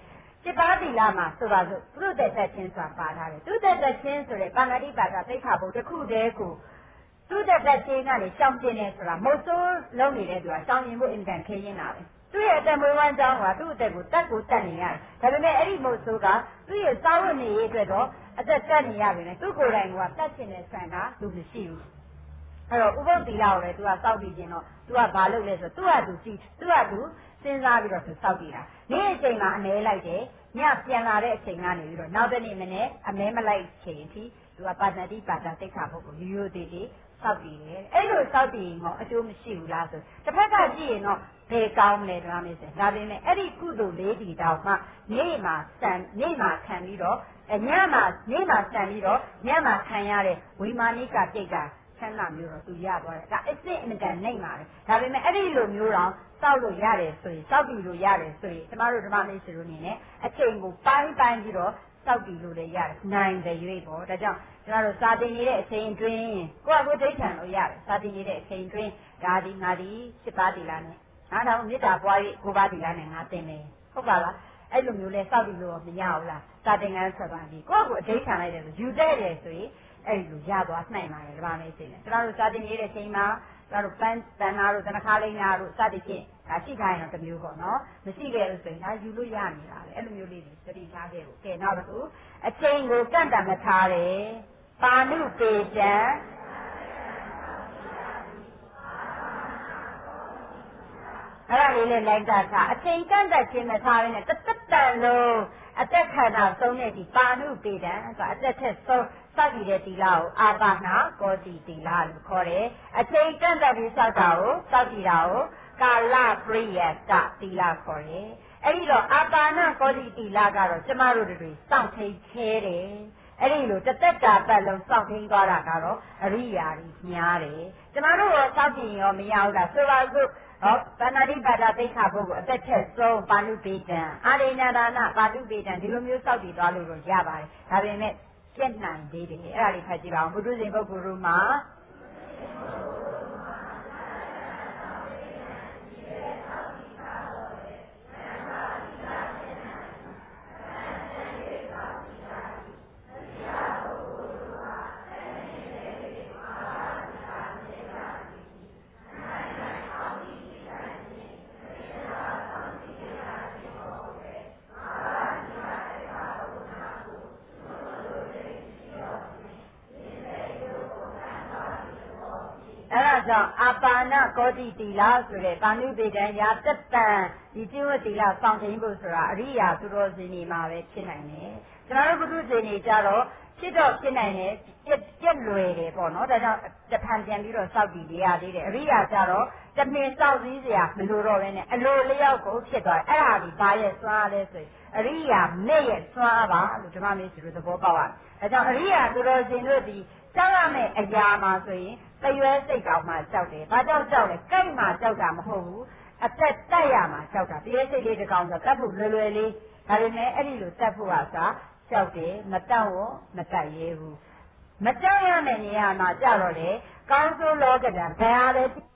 စစ်ပါတိလာမှာဆိုပါစို့သူတို့တက်ချင်းဆိုတာပါထားတယ်သူတက်ချင်းဆိုတဲ့ပါဏာတိပါဒသိက္ခာပုဒ်တစ်ခုတည်းကိုသူတက်ချင်းကနေရှောင်ကျင်နေဆိုတာမဟုတ်ဆိုးလုံးနေတဲ့သူကရှောင်ကျင်ဖို့အင်ကန်ခင်းရင်းတာပဲသူ့ရဲ့အတမွေးဝမ်းကြောင်းကသူ့အသက်ကိုတတ်နေရတယ်ဒါပေမဲ့အဲ့ဒီမဟုတ်ဆိုးကသူ့ရဲ့စာဝတ်နေရေးအတွက်တော့အသက်တက်နေရပြီလေသူ့ကိုယ်တိုင်ကတတ်ချင်တဲ့ဆန္ဒသူမရှိဘူးအဲ့တော့ဥပုသ္တိလကိုလည်းသူကစောက်တည်ခြင်းတော့သူကဘာလုပ်လဲဆိုတော့သူကသူစဉ်းစားပြီးတော့သူစောက်တည်တာနေ့အချိန်မှာအမဲလိုက်တယ်ညပြန်လာတဲ့အချိန်ကနေပြီးတော့နောက်တစ်နေ့မနေ့အမဲမလိုက်ချိန်အထိသူကပါဏာတိပါဒသိက္ခာပုဒ်ကိုရိုးသေးသေးစောက်တည်တယ်အဲ့လိုစောက်တည်ရင်တော့အကျိုးမရှိဘူးလားဆိုတစ်ဖက်ကကြည့်ရင်တော့ဘယ်ကောင်းလဲဒါမှမဟုတ်ဒါပေမဲ့အဲ့ဒီကုသိုလ်လေးဒီတောင်မှနေ့မှာခံပြီးတော့ညမှာဆံပြီးတော့ညမှာခံရတဲ့ဝိမာနိကပြိတ်တာဆန်းလာမျိုးတော့သူရသွားတယ်ဒါအစစ်အင်ကန်နိုင်ပါပဲဒါပေမဲ့အဲ့ဒီလိုမျိုးတော့စောက်လို့ရတယ်ဆိုရင်စောက်ပြီးလို့ရတယ်ဆိုရင်ကျမတို့ဓမ္မမိတ်ဆွေတို့အနေနဲ့အချိန်ကိုပိုင်းပြီးတော့စောက်ပြီးလို့လည်းရတယ်နိုင်တဲ့ရွေးပေါ့ဒါကြောင့်ကျမတို့စာတင်နေတဲ့အချိန်တွင်းကိုယ့်အကိုဒိဋ္ဌံလို့ရတယ်စာတင်နေတဲ့အချိန်တွင်းဒါဒီငါဒီ7ပါးတိလာနဲ့ငါတော့မေတ္တာပွား၍9ပါးတိလာနဲ့ငါတင်မယ်ဟုတ်ပါလားအဲ့လိုမျိုးလဲစောက်ပြီးလို့မရဘူးလားစာတင်ငန်းဆက်ပါပြီကိုယ့်ကိုအဒိဋ္ဌံလိုက်တယ်ဆိုယူတဲ့တယ်ဆိုရင်အဲ့လိုရသွားနိုင်ပါတယ်ဓမ္မမိတ်ဆွေနဲ့ကျမတို့စာတင်နေတဲ့အချိန်မှာကျမတို့ပန်းတန်နာတို့တနခါလိန်နာတို့စသဖြင့်ဒါရှိခိုင်းတော့တစ်မျိုးပေါ့နော်မရှိခဲ့လို့ဆိုရင်ဒါယူလို့ရနေတာလေအဲ့လိုမျိုးလေးတွေသတိထားခဲ့ဖို့ကဲနောက်တစ်ခုအချိန်ကိုကန့်တတ်မထားတယ်ပါဏုပေတံအဲ့ဒါလေးနဲ့လိုက်တာအချိန်ကန့်တတ်ခြင်းမထားဘဲနဲ့တန်လုံးအသက်ခန္ဓာဆုံးတဲ့ဒီပါဏုပေတံဆိုတာအသက်ထက်ဆုံးစောက်တည်တဲ့တီလာကိုအာပါဏကောတိတီလာလို့ခေါ်တယ်အချိန်ကန့်တတ်ပြီးစောက်တာကိုစောက်တည်တာကိုကာလပရိယတတီလာခေါ်တယ်အဲ့ဒီတော့အာပါဏကောတိတီလာကတော့ကျမတို့တွေစောင့်ထိန်ခဲတယ်အဲ့ဒီလိုတစ်သက်တာပတ်လုံးစောင့်ထိန်သွားတာကတော့အရိယာကြီးများတယ်ကျမတို့ရောစောင့်ကြည့်ရောမရဘူးလားဆိုပါစို့ပါဏာတိပါဒသိက္ခာပုဒ်ကိုအသက်ထက်ဆုံးပါဏုပေတံအာရိဏဒါနပါဏုပေတံဒီလိုမျိုးစောက်တည်သွားလို့တော့ရပါတယ်ဒါပေမဲ့ပြည့်နိုင်သေးတယ်အဲ့ဒါလေးဖတ်ကြည့်ပါဦးဘုဒ္ဓဇင်ပုဂ္ဂိုလ်တို့မှာကြောင့်အာပါဏကောတိတီလာဆိုတဲ့ပါဏုပေတံရာတတံဒီကျင့်ဝတ်တီလာစောင့်သိဖို့ဆိုတာအရိယာသူတော်စင်တွေမှာပဲဖြစ်နိုင်တယ်။ကျွန်တော်တို့ဘုဒ္ဓဇင်တွေကြတော့ဖြစ်နိုင်တယ်ပြက်လွယ်တယ်ပေါ့နော်။ဒါကြောင့်တဖန်ပြန်ပြီးတော့စောင့်တည်ရသေးတယ်။အရိယာကြတော့တမင်စောင့်စည်းစရာမလိုတော့ဘဲနဲ့အလိုလျောက်ကိုဖြစ်သွားတယ်။အဲ့ဒါဒီဘာရဲ့စွမ်းအားလဲဆိုရင်အရိယာမဲ့ရဲ့စွမ်းအားပါလို့ဓမ္မမင်းစီတို့သဘောပေါက်ရတယ်။ဒါကြောင့်အရိယာသူတော်စင်တို့ဒီကြောက်ရမယ့်အရာမှာဆိုရင်တရွဲစိတ်ကောင်းမှကြောက်တယ်။ဘာကြောက်လဲ။ကြိုက်မှကြောက်တာမဟုတ်ဘူး။အသက်တက်ရမှာကြောက်တာ။တရွဲစိတ်လေးတစ်ကောင်ဆိုတတ်ဖို့လွယ်လေး။ဒါပေမဲ့အဲ့ဒီလိုတတ်ဖို့ကစားကြောက်တယ်မတတ်ဝမတတ်ရဲဘူး။မကြောက်ရမယ့်နေရာမှာကြောက်တော့လေကောင်းစိုးလောကဓာတ်ဘယ်ဟာလဲ